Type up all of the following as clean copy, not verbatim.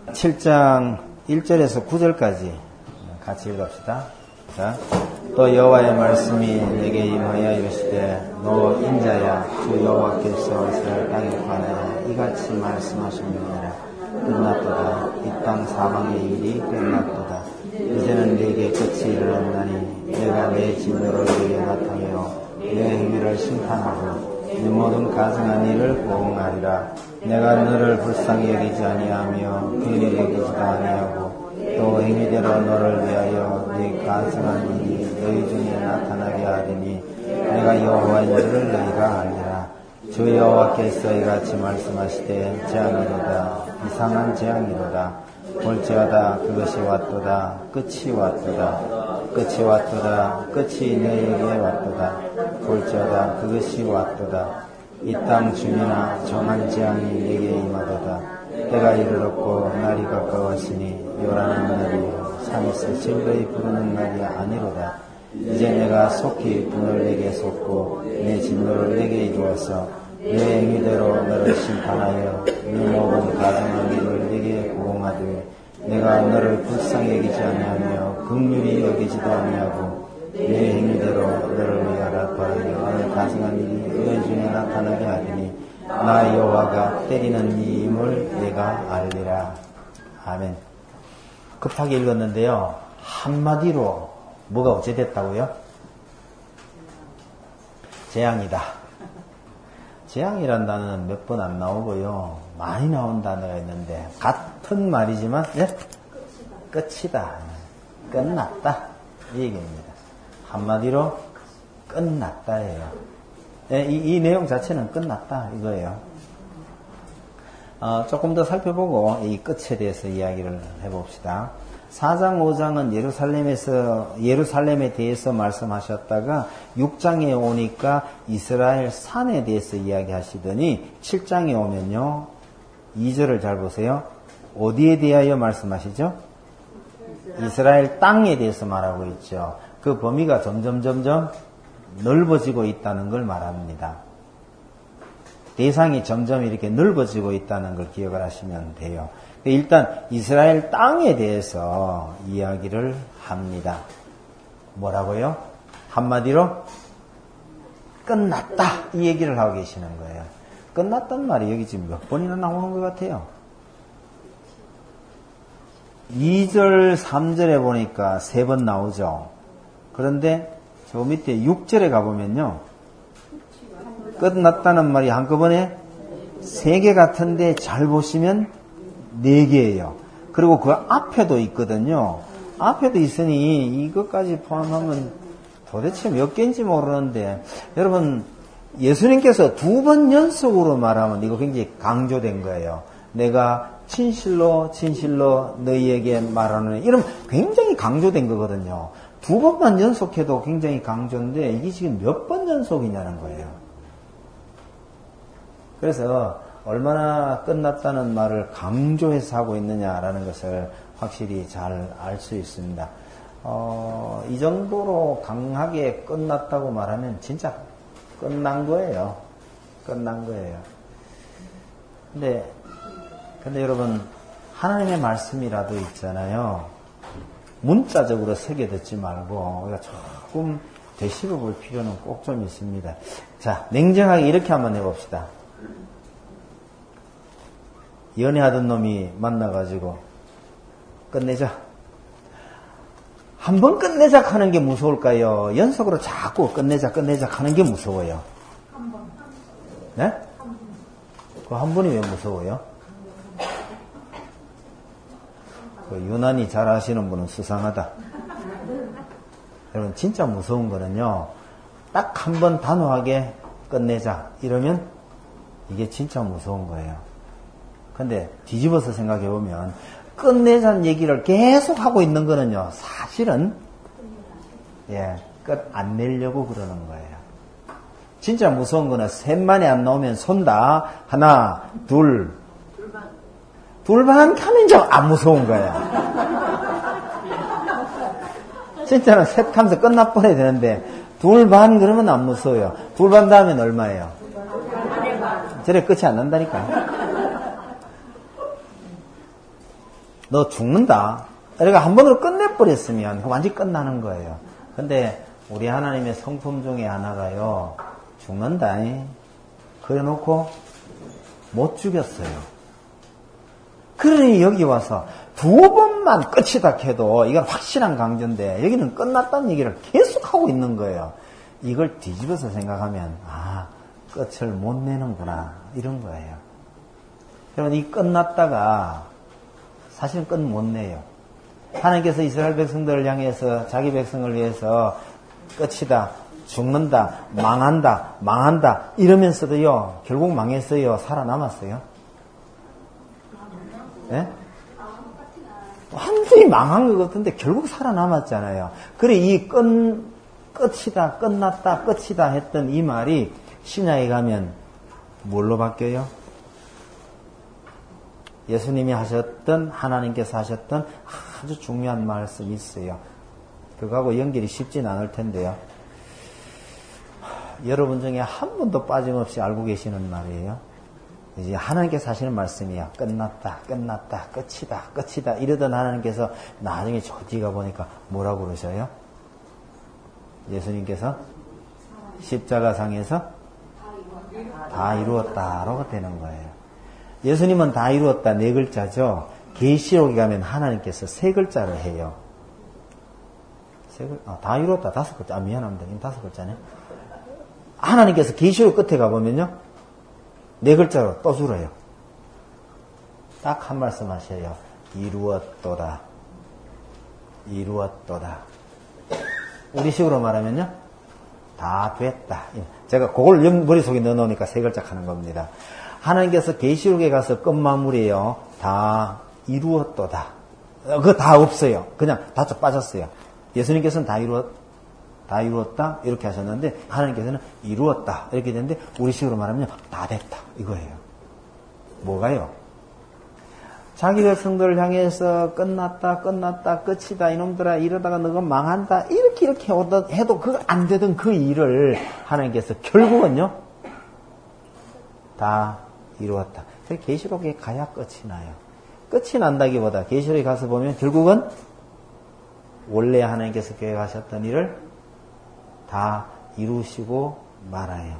7장 1절에서 9절까지 같이 읽읍시다. 자, 또 여호와의 말씀이 내게 임하여 이르시되 너 인자야 주 여호와께서 이스라엘 땅에 관하여 이같이 말씀하시느니라. 끝났도다. 이 땅 사방의 일이 끝났도다. 이제는 내게 끝이 이르렀나니 내가 내 진노를 내게 나타내어 내 행위를 심판하고 네 모든 가증한 일을 보응하리라. 내가 너를 불쌍히 여기지 아니하며 괜히 여기지도 아니하고 또 행위대로 너를 위하여 네 가증한 일이 너희 중에 나타나게 하리니 내가 여호와인 줄을 너희가 알리라. 주 여호와께서 이같이 말씀하시되 재앙이로다. 이상한 재앙이로다. 볼지어다. 그것이 왔도다. 끝이 왔도다. 끝이 왔도다. 끝이 너희에게 왔도다. 볼지어다. 그것이 왔도다. 이 땅 주민아 정한 재앙이 내게 임하도다. 때가 이르렀고 날이 가까웠으니 요란한 날이 산에서 즐거이 부르는 날이 아니로다. 이제 내가 속히 분을 내게 쏟고 내 진노를 내게 이루어서 내 행위대로 너를 심판하여 네 모든 가증한 일을 내게 보응하되 내가 너를 불쌍히 여기지 아니하며 긍휼히 여기지도 아니하고 내 행위대로 너를 위하여 너의 가증한 일이 너희 중에 나타나게 하리니 나 여호와가 때리는 이임을 내가 알리라. 아멘. 급하게 읽었는데요. 한마디로 뭐가 어찌 됐다고요? 재앙이다. 재앙이란 단어는 몇 번 안 나오고요. 많이 나온 단어가 있는데 같은 말이지만 끝이다. 끝났다. 이 얘기입니다. 한마디로 끝났다예요. 이 내용 자체는 끝났다 이거예요. 조금 더 살펴보고 이 끝에 대해서 이야기를 해봅시다. 4장 5장은 예루살렘에 대해서 말씀하셨다가 6장에 오니까 이스라엘 산에 대해서 이야기하시더니 7장에 오면요 2절을 잘 보세요. 어디에 대하여 말씀하시죠? 이스라엘 땅에 대해서 말하고 있죠. 그 범위가 점점 넓어지고 있다는 걸 말합니다. 대상이 점점 이렇게 넓어지고 있다는 걸 기억을 하시면 돼요. 일단 이스라엘 땅에 대해서 이야기를 합니다. 뭐라고요? 한마디로 끝났다 이 얘기를 하고 계시는 거예요. 끝났단 말이 여기 지금 몇 번이나 나오는 것 같아요. 2절 3절에 보니까 3번 나오죠. 그런데 저 밑에 6절에 가보면요 끝났다는 말이 한꺼번에 3개 같은데 잘 보시면 4개예요. 그리고 그 앞에도 있거든요. 앞에도 있으니 이것까지 포함하면 도대체 몇 개인지 모르는데 여러분 예수님께서 2번 연속으로 말하면 이거 굉장히 강조된 거예요. 내가 진실로 너희에게 말하는 이러면 굉장히 강조된 거거든요. 2번만 연속해도 굉장히 강조인데 이게 지금 몇 번 연속이냐는 거예요. 그래서 얼마나 끝났다는 말을 강조해서 하고 있느냐라는 것을 확실히 잘 알 수 있습니다. 이 정도로 강하게 끝났다고 말하면 진짜 끝난 거예요. 끝난 거예요. 근데 여러분, 하나님의 말씀이라도 있잖아요. 문자적으로 새겨 듣지 말고, 우리가 조금 되씹어 볼 필요는 꼭 좀 있습니다. 자, 냉정하게 이렇게 한번 해봅시다. 연애하던 놈이 만나가지고 끝내자. 한 번 끝내자 하는 게 무서울까요? 연속으로 자꾸 끝내자 하는 게 무서워요. 한 번. 네? 그 한 번이 왜 무서워요? 그 유난히 잘 아시는 분은 수상하다. 여러분 진짜 무서운 거는요. 딱 한 번 단호하게 끝내자 이러면 이게 진짜 무서운 거예요. 근데 뒤집어서 생각해보면 끝내자는 얘기를 계속 하고 있는 거는요. 사실은 끝 안 내려고 그러는 거예요. 진짜 무서운 거는 셋만에 안 나오면 손다. 하나, 둘. 둘반 하면 이제 안 무서운 거예요. 진짜는 셋 하면서 끝나버려야 되는데 둘반 그러면 안 무서워요. 둘반 다음엔 얼마예요? 저래 끝이 안 난다니까. 너 죽는다. 그러니까 한 번으로 끝내버렸으면 완전히 끝나는 거예요. 근데 우리 하나님의 성품 중에 하나가요. 죽는다. 그래 놓고 못 죽였어요. 그러니 여기 와서 두 번만 끝이다 해도 이건 확실한 강조인데 여기는 끝났다는 얘기를 계속하고 있는 거예요. 이걸 뒤집어서 생각하면 끝을 못 내는구나 이런 거예요. 그러면 이 끝났다가 사실은 끝 못 내요. 하나님께서 이스라엘 백성들을 향해서 자기 백성을 위해서 끝이다, 죽는다, 망한다 이러면서도요 결국 망했어요. 살아남았어요. 네? 완전히 망한 것 같은데 결국 살아남았잖아요. 그래 이 끝이다, 끝났다, 끝이다 했던 이 말이 신약에 가면 뭘로 바뀌어요? 예수님이 하셨던, 하나님께서 하셨던 아주 중요한 말씀이 있어요. 그거하고 연결이 쉽진 않을 텐데요. 여러분 중에 한 분도 빠짐없이 알고 계시는 말이에요. 이제 하나님께서 하시는 말씀이야. 끝났다, 끝이다. 이러던 하나님께서 나중에 저 뒤가 보니까 뭐라고 그러셔요? 예수님께서 십자가상에서 다 이루었다라고 되는 거예요. 예수님은 다 이루었다 네 글자죠. 계시록에 가면 하나님께서 세 글자를 해요. 다 이루었다 다섯 글자. 미안합니다. 이건 다섯 글자네. 하나님께서 계시록 끝에 가보면요. 네 글자로 또 줄어요. 딱 한 말씀 하셔요. 이루었도다. 우리식으로 말하면요. 다 됐다. 제가 그걸 머릿속에 넣어놓으니까 세 글자 하는 겁니다. 하나님께서 계시록에 가서 끝마무리에요. 다 이루었도다. 그거 다 없어요. 그냥 다 빠졌어요. 예수님께서는 다 이루었다 이렇게 하셨는데 하나님께서는 이루었다 이렇게 되는데 우리식으로 말하면 다 됐다 이거예요. 뭐가요? 자기 백성들을 향해서 끝났다 끝이다 이놈들아 이러다가 너가 망한다 이렇게 해도 그거 안 되던 그 일을 하나님께서 결국은요 다 이루었다. 그래서 계시록에 가야 끝이 나요. 끝이 난다기보다 계시록에 가서 보면 결국은 원래 하나님께서 계획하셨던 일을 다 이루시고 말아요.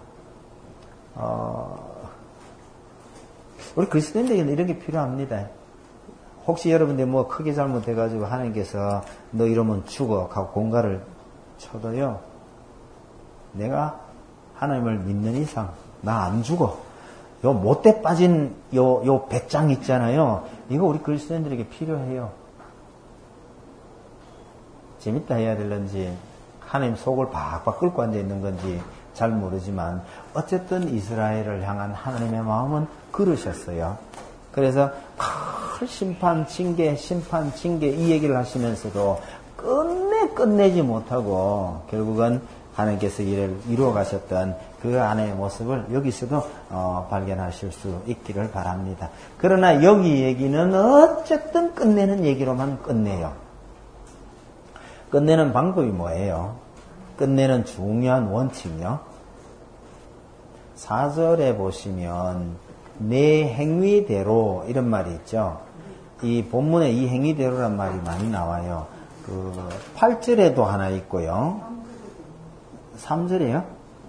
우리 그리스도인들에게는 이런 게 필요합니다. 혹시 여러분들 뭐 크게 잘못해가지고 하나님께서 너 이러면 죽어 하고 공갈을 쳐도요. 내가 하나님을 믿는 이상 나 안 죽어. 요 못돼 빠진 요 배짱 있잖아요. 이거 우리 그리스도인들에게 필요해요. 재밌다 해야 될런지 하나님 속을 박박 끓고 앉아 있는 건지 잘 모르지만 어쨌든 이스라엘을 향한 하나님의 마음은 그러셨어요. 그래서 큰 심판, 징계 이 얘기를 하시면서도 끝내지 못하고 결국은 하나님께서 이를 이루어 가셨던 그 안의 모습을 여기서도 발견하실 수 있기를 바랍니다. 그러나 여기 얘기는 어쨌든 끝내는 얘기로만 끝내요. 끝내는 방법이 뭐예요? 끝내는 중요한 원칙이요. 4절에 보시면 내 행위대로 이런 말이 있죠. 이 본문에 이 행위대로란 말이 많이 나와요. 8절에도 하나 있고요. 3절에요?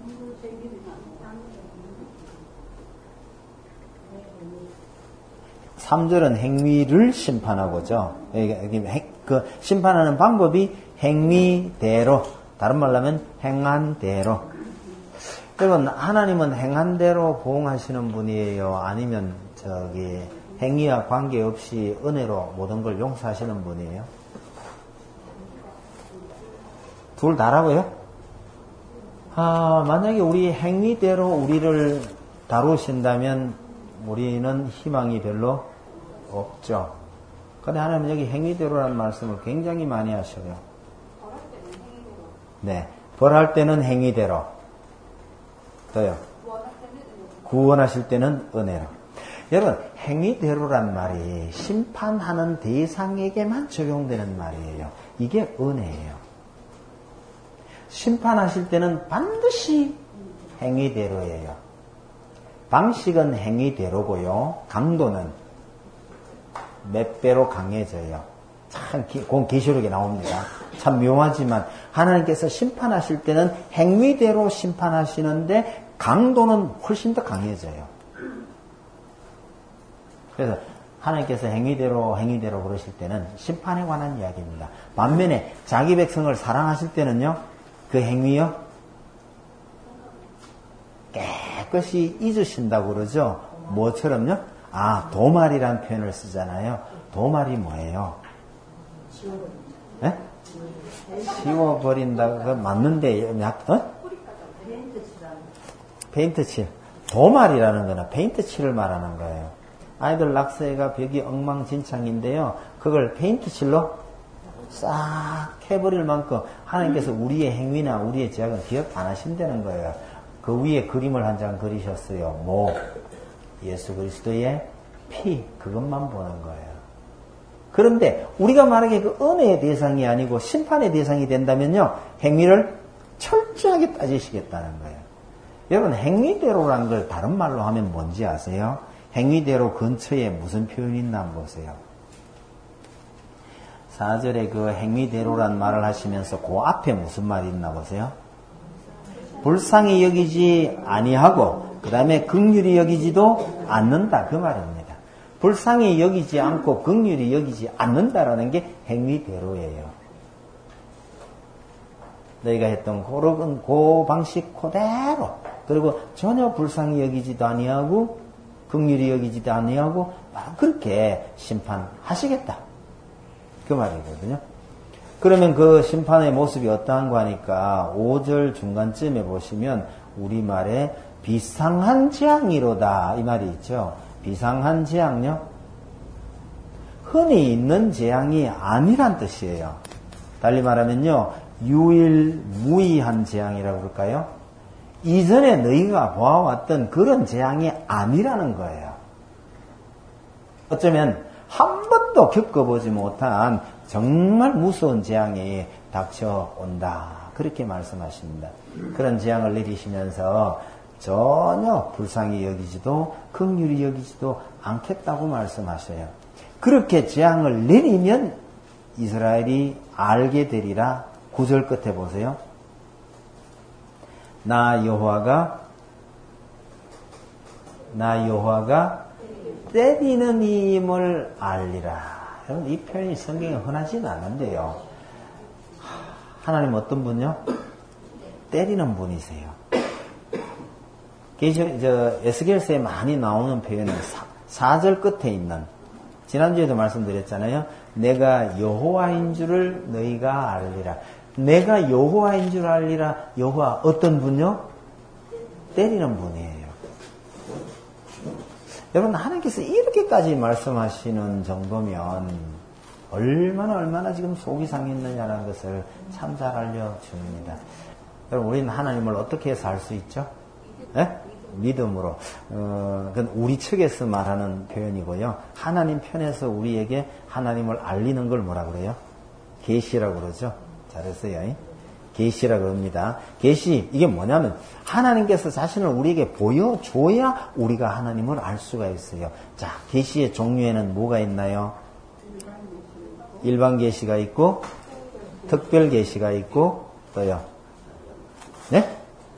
3절은 행위를 심판하고죠. 그 심판하는 방법이 행위대로, 다른 말로 하면 행한 대로. 여러분, 하나님은 행한 대로 보응하시는 분이에요? 아니면 행위와 관계없이 은혜로 모든 걸 용서하시는 분이에요? 둘 다라고요? 만약에 우리 행위대로 우리를 다루신다면 우리는 희망이 별로 없죠. 그런데 하나님은 여기 행위대로라는 말씀을 굉장히 많이 하셔요. 네, 벌할 때는 행위대로. 또요. 구원하실 때는 은혜로. 여러분, 행위대로란 말이 심판하는 대상에게만 적용되는 말이에요. 이게 은혜예요. 심판하실 때는 반드시 행위대로예요. 방식은 행위대로고요. 강도는 몇 배로 강해져요. 참, 그건 계시록에 나옵니다. 참 묘하지만 하나님께서 심판하실 때는 행위대로 심판하시는데 강도는 훨씬 더 강해져요. 그래서 하나님께서 행위대로 그러실 때는 심판에 관한 이야기입니다. 반면에 자기 백성을 사랑하실 때는요, 그 행위요, 깨끗이 잊으신다고 그러죠. 뭐처럼요? 도말이라는 표현을 쓰잖아요. 도말이 뭐예요? 지워버린다가 맞는데, 페인트칠. 도말이라는 거는 페인트칠을 말하는 거예요. 아이들 낙서회가 벽이 엉망진창인데요. 그걸 페인트칠로 싹 해버릴 만큼 하나님께서 우리의 행위나 우리의 죄악은 기억 안 하신다는 거예요. 그 위에 그림을 한 장 그리셨어요. 예수 그리스도의 피, 그것만 보는 거예요. 그런데 우리가 말하기에 그 은혜의 대상이 아니고 심판의 대상이 된다면요, 행위를 철저하게 따지시겠다는 거예요. 여러분, 행위대로라는 걸 다른 말로 하면 뭔지 아세요? 행위대로 근처에 무슨 표현이 있나 한번 보세요. 4절에 그 행위대로란 말을 하시면서 그 앞에 무슨 말이 있나 보세요. 불쌍히 여기지 아니하고 그 다음에 긍휼히 여기지도 않는다, 그 말입니다. 불쌍히 여기지 않고 긍휼히 여기지 않는다라는 게 행위대로예요. 너희가 했던 그 방식 그대로, 그리고 전혀 불쌍히 여기지도 아니하고 긍휼히 여기지도 아니하고 그렇게 심판하시겠다, 그 말이거든요. 그러면 그 심판의 모습이 어떠한가 하니까 5절 중간쯤에 보시면 우리말에 비상한 재앙이로다, 이 말이 있죠. 비상한 재앙요, 흔히 있는 재앙이 아니란 뜻이에요. 달리 말하면요, 유일무이한 재앙이라고 그럴까요? 이전에 너희가 보아왔던 그런 재앙이 아니라는 거예요. 어쩌면 한 번도 겪어보지 못한 정말 무서운 재앙이 닥쳐온다, 그렇게 말씀하십니다. 그런 재앙을 내리시면서 전혀 불쌍히 여기지도 긍휼히 여기지도 않겠다고 말씀하셔요. 그렇게 재앙을 내리면 이스라엘이 알게 되리라. 9절 끝에 보세요. 나 여호와가 때리는 이임을 알리라. 여러분, 이 표현이 성경에 흔하지는 않은데요. 하나님 어떤 분요? 때리는 분이세요. 에스겔서에 많이 나오는 표현은 4절 끝에 있는, 지난주에도 말씀드렸잖아요. 내가 여호와인 줄을 너희가 알리라. 내가 여호와인 줄 알리라. 여호와 어떤 분요? 때리는 분이에요. 여러분, 하나님께서 이렇게까지 말씀하시는 정도면 얼마나 지금 속이 상했느냐는 것을 참 잘 알려줍니다. 여러분, 우리는 하나님을 어떻게 해서 알 수 있죠? 네? 믿음으로. 그건 우리 측에서 말하는 표현이고요. 하나님 편에서 우리에게 하나님을 알리는 걸 뭐라 그래요? 계시라고 그러죠. 잘했어요. 계시라고 합니다. 계시, 이게 뭐냐면 하나님께서 자신을 우리에게 보여줘야 우리가 하나님을 알 수가 있어요. 자, 계시의 종류에는 뭐가 있나요? 일반 계시가 있고 특별 계시가 있고 또요. 네?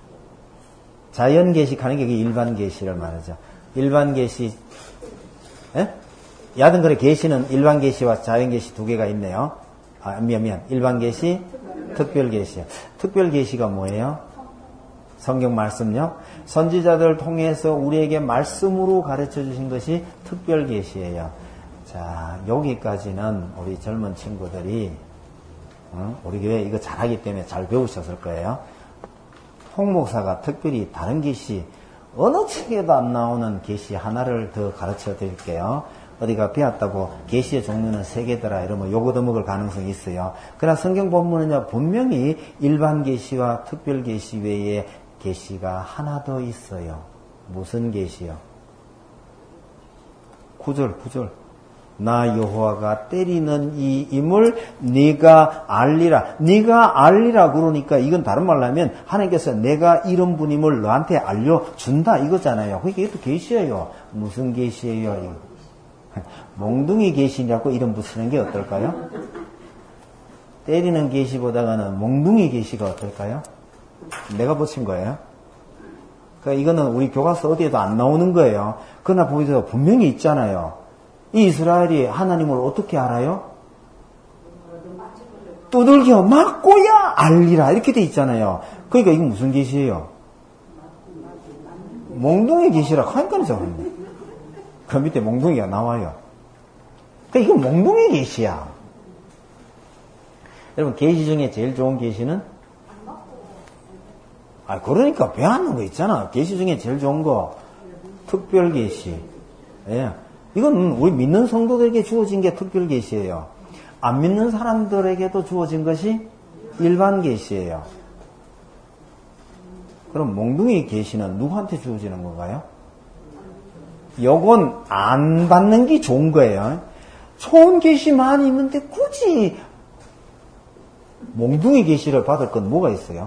자연 계시하는 게 일반 계시를 말하죠. 일반 계시, 네? 야든거래 계시는 일반 계시와 자연 계시 두 개가 있네요. 일반 계시, 특별 계시요. 특별 계시가 뭐예요? 성경 말씀요. 선지자들을 통해서 우리에게 말씀으로 가르쳐 주신 것이 특별 계시예요. 자, 여기까지는 우리 젊은 친구들이 우리 교회 이거 잘하기 때문에 잘 배우셨을 거예요. 홍 목사가 특별히 다른 계시, 어느 책에도 안 나오는 계시 하나를 더 가르쳐 드릴게요. 어디가 배웠다고 계시의 종류는 3개더라 이러면 요거 먹을 가능성이 있어요. 그러나 성경 본문은요, 분명히 일반 계시와 특별 계시 외에 계시가 하나 더 있어요. 무슨 계시요? 9절. 나 여호와가 때리는 이 임을 네가 알리라. 네가 알리라 그러니까 이건 다른 말로 하면 하나님께서 내가 이런 분임을 너한테 알려준다 이거잖아요. 그러니까 이것도 계시예요. 무슨 계시예요? 몽둥이 계시라고 이름 붙이는 게 어떨까요? 때리는 계시보다는 몽둥이 계시가 어떨까요? 내가 붙인 거예요. 그러니까 이거는 우리 교과서 어디에도 안 나오는 거예요. 그러나 보이세요. 분명히 있잖아요. 이 이스라엘이 하나님을 어떻게 알아요? 두들겨 맞고야 알리라 이렇게 돼 있잖아요. 그러니까 이건 무슨 계시예요? 몽둥이 계시라고 하니까 적었네. 그 밑에 몽둥이가 나와요. 그러니까 이건 몽둥이 계시야. 여러분 계시 중에 제일 좋은 계시는? 그러니까 배워하는 거 있잖아. 계시 중에 제일 좋은 거 특별 계시. 예. 이건 우리 믿는 성도들에게 주어진 게 특별 계시예요. 안 믿는 사람들에게도 주어진 것이 일반 계시예요. 그럼 몽둥이 계시는 누구한테 주어지는 건가요? 요건 안 받는 게 좋은 거예요. 좋은 계시 많이 있는데 굳이 몽둥이 계시를 받을 건 뭐가 있어요?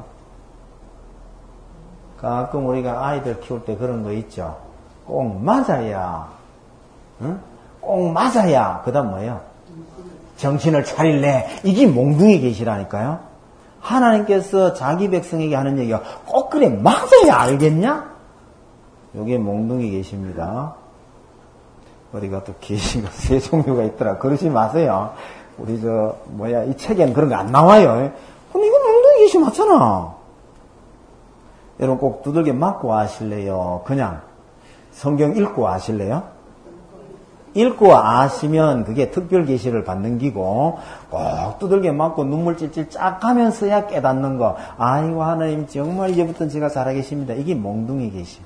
가끔 우리가 아이들 키울 때 그런 거 있죠. 꼭 맞아야, 응? 꼭 맞아야. 그 다음 뭐예요? 정신을 차릴래. 이게 몽둥이 계시라니까요. 하나님께서 자기 백성에게 하는 얘기가 꼭 그래 맞아야 알겠냐? 요게 몽둥이 계십니다. 어디가 또 계시가 세 종류가 있더라. 그러지 마세요. 우리 이 책에는 그런 거 안 나와요. 근데 이거 몽둥이 계시 맞잖아. 여러분 꼭 두들겨 맞고 아실래요? 그냥 성경 읽고 아실래요? 읽고 아시면 그게 특별 계시를 받는 기고 꼭 두들겨 맞고 눈물 찔찔 쫙 하면서야 깨닫는 거. 아이고 하나님 정말 이제부터는 제가 잘하겠습니다. 이게 몽둥이 계시.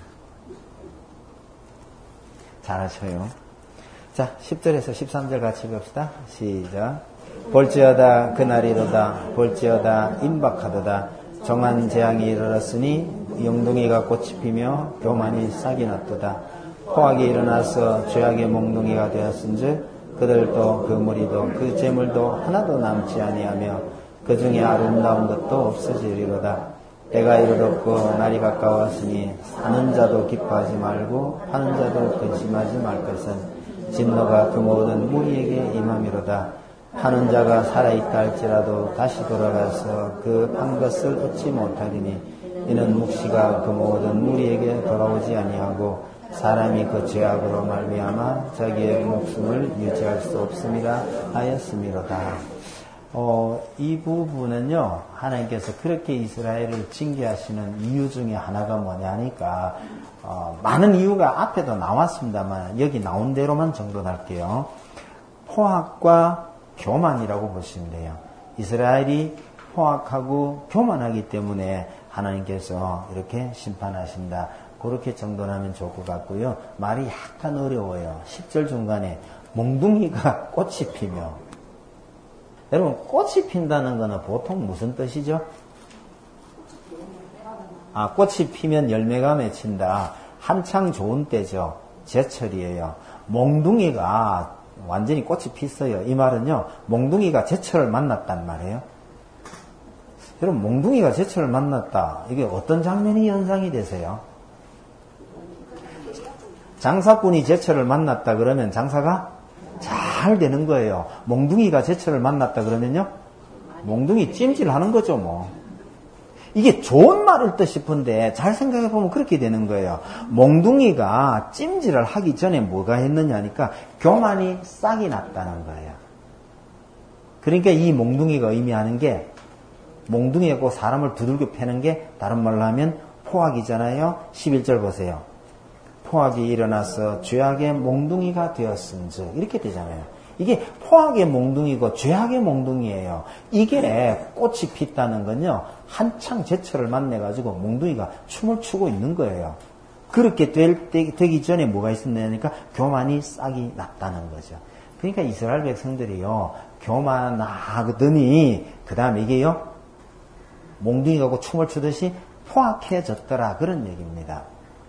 잘하셔요. 자 10절에서 13절 같이 봅시다. 시작. 볼지어다 그날이로다. 볼지어다 임박하도다. 정한 재앙이 이르렀으니 영둥이가 꽃이 피며 교만이 싹이 났도다. 포악이 일어나서 죄악의 몽둥이가 되었은즉 그들도 그 무리도 그 재물도 하나도 남지 아니하며 그 중에 아름다운 것도 없어지리로다. 때가 이르렀고 날이 가까웠으니 사는 자도 기뻐하지 말고 파는 자도 근심하지 말 것은 진노가 그 모든 무리에게 임함이로다. 파는 자가 살아있다 할지라도 다시 돌아가서 그 판 것을 얻지 못하리니 이는 묵시가 그 모든 무리에게 돌아오지 아니하고 사람이 그 죄악으로 말미암아 자기의 목숨을 유지할 수 없음이라 하였음이로다. 이 부분은요, 하나님께서 그렇게 이스라엘을 징계하시는 이유 중에 하나가 뭐냐니까, 많은 이유가 앞에도 나왔습니다만, 여기 나온 대로만 정돈할게요. 포악과 교만이라고 보시면 돼요. 이스라엘이 포악하고 교만하기 때문에 하나님께서 이렇게 심판하신다. 그렇게 정돈하면 좋을 것 같고요. 말이 약간 어려워요. 10절 중간에 몽둥이가 꽃이 피며. 여러분 꽃이 핀다는 거는 보통 무슨 뜻이죠? 꽃이 피면 열매가 맺힌다. 한창 좋은 때죠. 제철이에요. 몽둥이가 완전히 꽃이 pis어요. 이 말은요. 몽둥이가 제철을 만났단 말이에요. 여러분 몽둥이가 제철을 만났다. 이게 어떤 장면이 연상이 되세요? 장사꾼이 제철을 만났다 그러면 장사가 잘 되는 거예요. 몽둥이가 제철을 만났다 그러면요. 몽둥이 찜질하는 거죠 뭐. 이게 좋은 말일 듯 싶은데 잘 생각해보면 그렇게 되는 거예요. 몽둥이가 찜질을 하기 전에 뭐가 했느냐니까 교만이 싹이 났다는 거예요. 그러니까 이 몽둥이가 의미하는 게 몽둥이가 꼭 사람을 두들겨 패는 게 다른 말로 하면 포악이잖아요. 11절 보세요. 포악이 일어나서 죄악의 몽둥이가 되었은즉 이렇게 되잖아요. 이게 포악의 몽둥이고 죄악의 몽둥이에요. 이게 꽃이 폈다는 건요. 한창 제철을 만나가지고 몽둥이가 춤을 추고 있는 거예요. 그렇게 되기 전에 뭐가 있었냐니까 교만이 싹이 났다는 거죠. 그러니까 이스라엘 백성들이요. 교만하더니 그 다음에 이게요. 몽둥이가 춤을 추듯이 포악해졌더라. 그런 얘기입니다.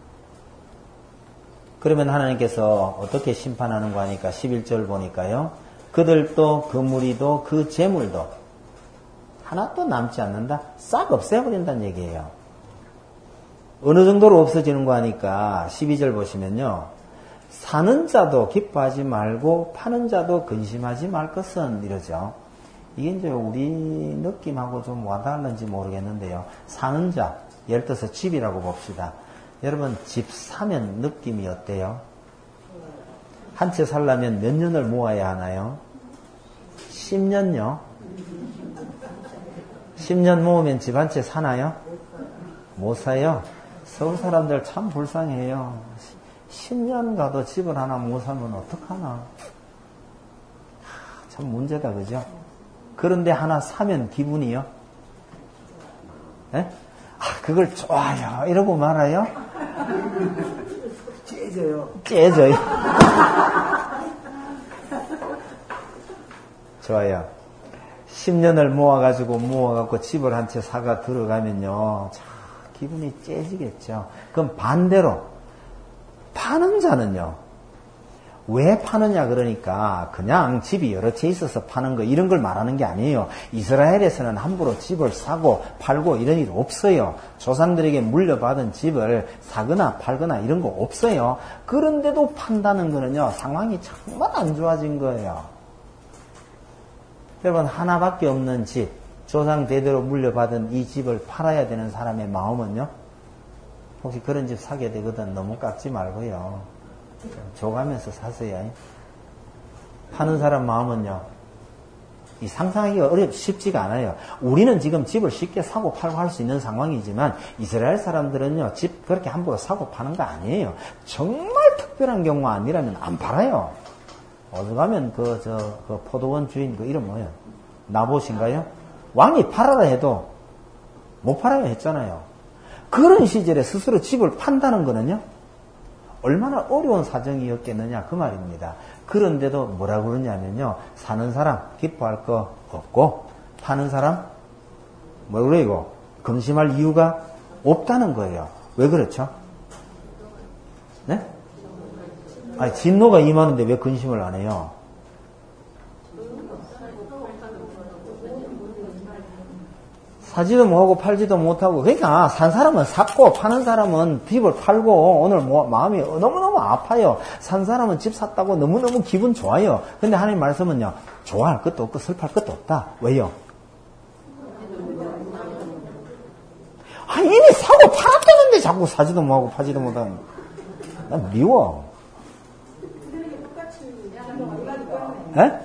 그러면 하나님께서 어떻게 심판하는 거 하니까 11절 보니까요. 그들도 그 무리도 그 재물도 하나도 남지 않는다. 싹 없애버린다는 얘기예요. 어느 정도로 없어지는 거 하니까 12절 보시면요. 사는 자도 기뻐하지 말고 파는 자도 근심하지 말 것은 이러죠. 이게 이제 우리 느낌하고 좀 와닿는지 모르겠는데요. 사는 자, 예를 들어서 집이라고 봅시다. 여러분 집 사면 느낌이 어때요? 한 채 살려면 몇 년을 모아야 하나요? 10년요? 10년 모으면 집 한 채 사나요? 못 사요. 서울 사람들 참 불쌍해요. 10년 가도 집을 하나 못 사면 어떡하나. 참 문제다, 그죠? 그런데 하나 사면 기분이요? 예? 그걸 좋아요. 이러고 말아요? 째져요. 좋아요. 10년을 모아갖고 집을 한 채 사가 들어가면요. 참 기분이 째지겠죠. 그럼 반대로 파는 자는요. 왜 파느냐 그러니까 그냥 집이 여러 채 있어서 파는 거 이런 걸 말하는 게 아니에요. 이스라엘에서는 함부로 집을 사고 팔고 이런 일 없어요. 조상들에게 물려받은 집을 사거나 팔거나 이런 거 없어요. 그런데도 판다는 거는요. 상황이 정말 안 좋아진 거예요. 여러분 하나밖에 없는 집, 조상 대대로 물려받은 이 집을 팔아야 되는 사람의 마음은요. 혹시 그런 집 사게 되거든 너무 깎지 말고요. 줘가면서 사세요. 파는 사람 마음은요. 이 상상하기가 쉽지가 않아요. 우리는 지금 집을 쉽게 사고 팔고 할 수 있는 상황이지만 이스라엘 사람들은요. 집 그렇게 함부로 사고 파는 거 아니에요. 정말 특별한 경우 아니라면 안 팔아요. 어디 가면 그 포도원 주인 그 이름 뭐예요? 나봇인가요? 왕이 팔아라 해도 못 팔아야 했잖아요. 그런 시절에 스스로 집을 판다는 거는요. 얼마나 어려운 사정이었겠느냐 그 말입니다. 그런데도 뭐라 그러냐면요. 사는 사람 기뻐할 거 없고 파는 사람 뭐라 그래 이거 근심할 이유가 없다는 거예요. 왜 그렇죠? 네? 아니 진노가 임하는데 왜 근심을 안 해요? 사지도 못하고 팔지도 못하고 그러니까 산 사람은 샀고 파는 사람은 집을 팔고 오늘 마음이 너무너무 아파요. 산 사람은 집 샀다고 너무너무 기분 좋아요. 근데 하나님 말씀은요. 좋아할 것도 없고 슬퍼할 것도 없다. 왜요? 이미 사고 팔았다는데 자꾸 사지도 못하고 파지도 못하고 난 미워. 에?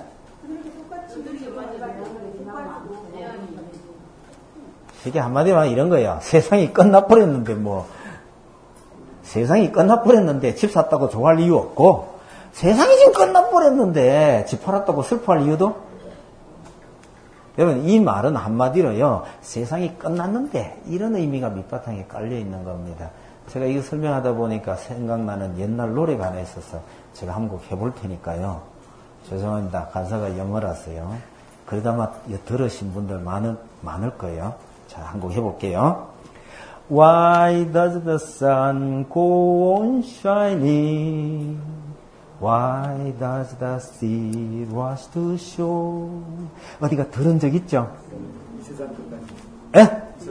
이게 한마디로 하면 이런 거예요. 세상이 끝나버렸는데 세상이 끝나버렸는데 집 샀다고 좋아할 이유 없고 세상이 지금 끝나버렸는데 집 팔았다고 슬퍼할 이유도 여러분 이 말은 한마디로요. 세상이 끝났는데 이런 의미가 밑바탕에 깔려있는 겁니다. 제가 이거 설명하다 보니까 생각나는 옛날 노래가 하나 있어서 제가 한곡 해볼 테니까요. 죄송합니다. 가사가 영어라서요. 그러다 아마 들으신 분들 많을 거예요. 자, 한 곡 해볼게요. Why does the sun go on shining? Why does the sea wash to shore? 어디가 들은 적 있죠? 예?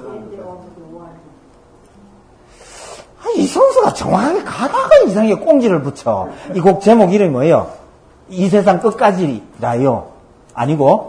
이 선수가 정확하게 가다가 이상하게 꽁지를 붙여. 이 곡 제목 이름이 뭐예요? 이 세상 끝까지라요. 아니고?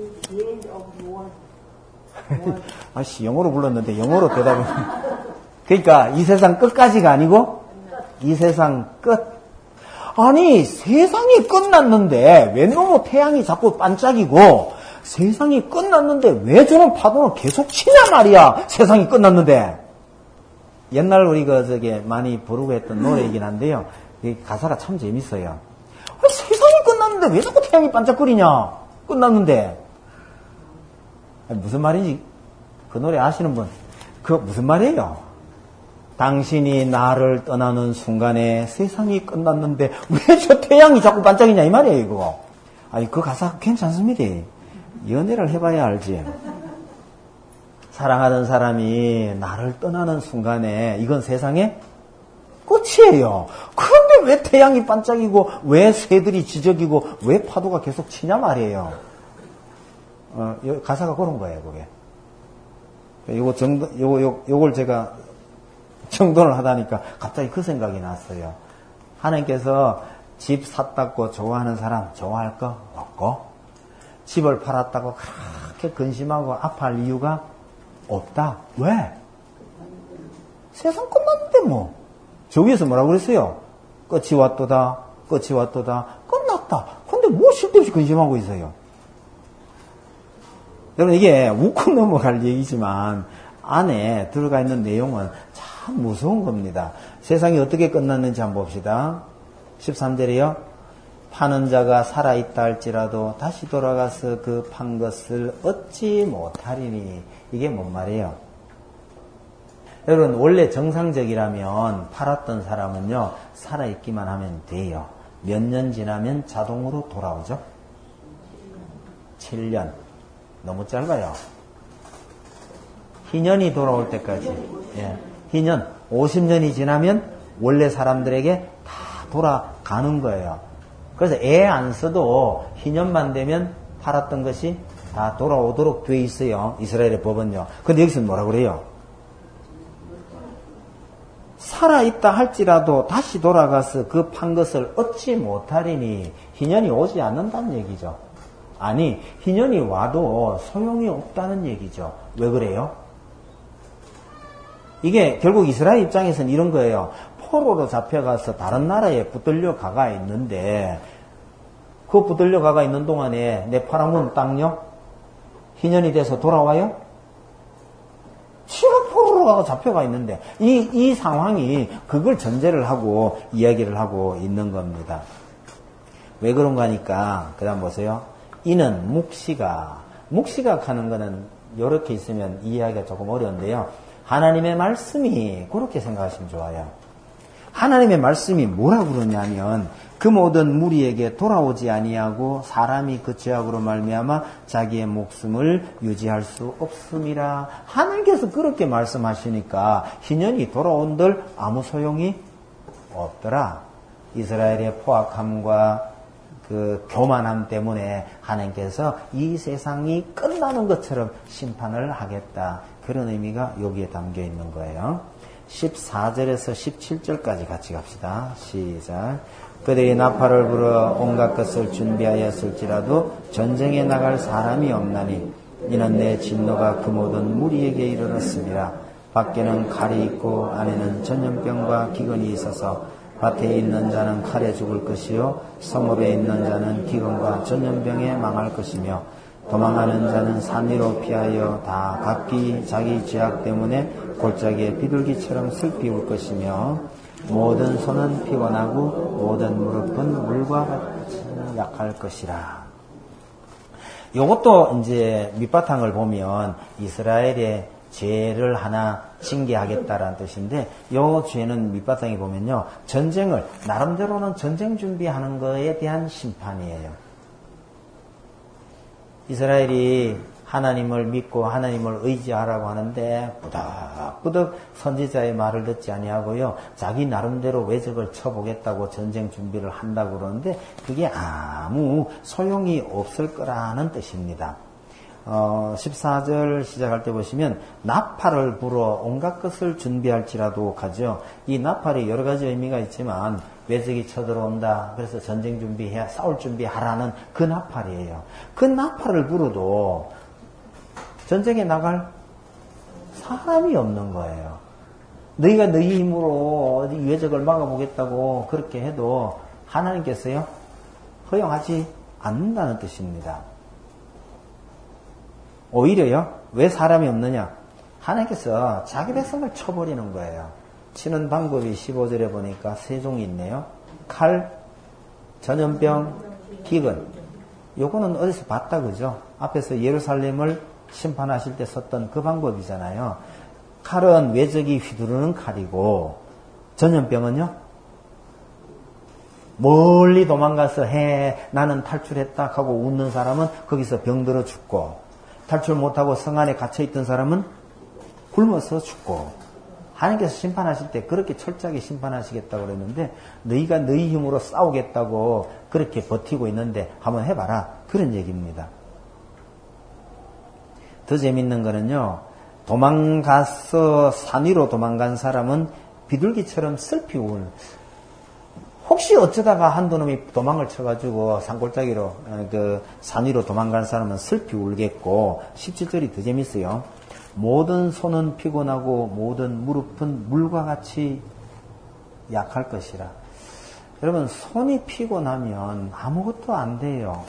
아씨 영어로 불렀는데 영어로 대답을 그러니까 이 세상 끝까지가 아니고 이 세상 끝. 아니 세상이 끝났는데 왜 너무 태양이 자꾸 반짝이고 세상이 끝났는데 왜 저런 파도는 계속 치냐 말이야. 세상이 끝났는데. 옛날 우리가 많이 부르고 했던 노래이긴 한데요. 이 가사가 참 재밌어요. 아니, 세상이 끝났는데 왜 자꾸 태양이 반짝거리냐. 끝났는데. 아니, 무슨 말인지 그 노래 아시는 분? 그거 무슨 말이에요? 당신이 나를 떠나는 순간에 세상이 끝났는데 왜 저 태양이 자꾸 반짝이냐 이 말이에요 이거. 아니 그 가사 괜찮습니다. 연애를 해봐야 알지. 사랑하던 사람이 나를 떠나는 순간에 이건 세상의 끝이에요. 그런데 왜 태양이 반짝이고 왜 새들이 지저귀고 왜 파도가 계속 치냐 말이에요. 가사가 그런 거예요 그게. 요걸 제가 정돈을 하다니까 갑자기 그 생각이 났어요. 하나님께서 집 샀다고 좋아하는 사람 좋아할 거 없고, 집을 팔았다고 그렇게 근심하고 아파할 이유가 없다. 왜? 세상 끝났는데 뭐. 저기에서 뭐라고 그랬어요? 끝이 왔도다, 끝이 왔도다, 끝났다. 근데 뭐 쓸데없이 근심하고 있어요. 여러분, 이게 웃고 넘어갈 얘기지만 안에 들어가 있는 내용은 참 무서운 겁니다. 세상이 어떻게 끝났는지 한번 봅시다. 13절이요. 파는 자가 살아있다 할지라도 다시 돌아가서 그 판 것을 얻지 못하리니. 이게 뭔 말이에요? 여러분, 원래 정상적이라면 팔았던 사람은요, 살아있기만 하면 돼요. 몇 년 지나면 자동으로 돌아오죠? 7년. 너무 짧아요. 희년이 돌아올 때까지. 예. 희년, 50년이 지나면 원래 사람들에게 다 돌아가는 거예요. 그래서 애 안 써도 희년만 되면 팔았던 것이 다 돌아오도록 돼 있어요. 이스라엘의 법은요. 근데 여기서는 뭐라고 그래요? 살아있다 할지라도 다시 돌아가서 그 판 것을 얻지 못하리니. 희년이 오지 않는다는 얘기죠. 아니, 희년이 와도 소용이 없다는 얘기죠. 왜 그래요? 이게 결국 이스라엘 입장에서는 이런 거예요. 포로로 잡혀가서 다른 나라에 붙들려 가가 있는데, 그 붙들려 가가 있는 동안에 내 팔아먹은 땅요? 희년이 돼서 돌아와요? 지금 포로로 가가 잡혀가 있는데, 이 상황이 그걸 전제를 하고 이야기를 하고 있는 겁니다. 왜 그런가 하니까, 그 다음 보세요. 이는 묵시각 하는 거는 이렇게 있으면 이해하기가 조금 어려운데요. 하나님의 말씀이, 그렇게 생각하시면 좋아요. 하나님의 말씀이 뭐라고 그러냐면, 그 모든 무리에게 돌아오지 아니하고 사람이 그 죄악으로 말미암아 자기의 목숨을 유지할 수 없음이라. 하나님께서 그렇게 말씀하시니까 희년이 돌아온들 아무 소용이 없더라. 이스라엘의 포악함과 그 교만함 때문에 하나님께서 이 세상이 끝나는 것처럼 심판을 하겠다. 그런 의미가 여기에 담겨 있는 거예요. 14절에서 17절까지 같이 갑시다. 시작. 그들이 나팔을 불어 온갖 것을 준비하였을지라도 전쟁에 나갈 사람이 없나니 이는 내 진노가 그 모든 무리에게 이르렀습니다. 밖에는 칼이 있고 안에는 전염병과 기근이 있어서 밭에 있는 자는 칼에 죽을 것이요 성읍에 있는 자는 기근과 전염병에 망할 것이며 도망하는 자는 산 위로 피하여 다 각기 자기 죄악 때문에 골짜기에 비둘기처럼 슬피 울 것이며 모든 손은 피곤하고 모든 무릎은 물과 같이 약할 것이라. 이것도 이제 밑바탕을 보면 이스라엘의 죄를 하나 징계하겠다라는 뜻인데, 이 죄는 밑바탕에 보면요, 전쟁을 나름대로는 전쟁 준비하는 거에 대한 심판이에요. 이스라엘이 하나님을 믿고 하나님을 의지하라고 하는데 부덕부덕 선지자의 말을 듣지 아니하고요, 자기 나름대로 외적을 쳐보겠다고 전쟁 준비를 한다고 그러는데 그게 아무 소용이 없을 거라는 뜻입니다. 14절 시작할 때 보시면 나팔을 불어 온갖 것을 준비할지라도 가죠. 이 나팔이 여러 가지 의미가 있지만 외적이 쳐들어온다, 그래서 전쟁 준비해야, 싸울 준비하라는 그 나팔이에요. 그 나팔을 불어도 전쟁에 나갈 사람이 없는 거예요. 너희가 너희 힘으로 어디 외적을 막아보겠다고 그렇게 해도 하나님께서요, 허용하지 않는다는 뜻입니다. 오히려요, 왜 사람이 없느냐? 하나님께서 자기 백성을 쳐버리는 거예요. 치는 방법이 15절에 보니까 세 종이 있네요. 칼, 전염병, 기근. 요거는 어디서 봤다, 그죠? 앞에서 예루살렘을 심판하실 때 썼던 그 방법이잖아요. 칼은 외적이 휘두르는 칼이고, 전염병은요, 멀리 도망가서 나는 탈출했다 하고 웃는 사람은 거기서 병들어 죽고, 탈출 못하고 성 안에 갇혀있던 사람은 굶어서 죽고, 하나님께서 심판하실 때 그렇게 철저하게 심판하시겠다고 그랬는데, 너희가 너희 힘으로 싸우겠다고 그렇게 버티고 있는데 한번 해봐라, 그런 얘기입니다. 더 재밌는 거는요, 도망가서 산 위로 도망간 사람은 비둘기처럼 슬피 울, 혹시 어쩌다가 한두 놈이 도망을 쳐가지고 산골짜기로, 산 위로 도망간 사람은 슬피 울겠고, 17절이 더 재밌어요. 모든 손은 피곤하고 모든 무릎은 물과 같이 약할 것이라. 여러분, 손이 피곤하면 아무것도 안 돼요.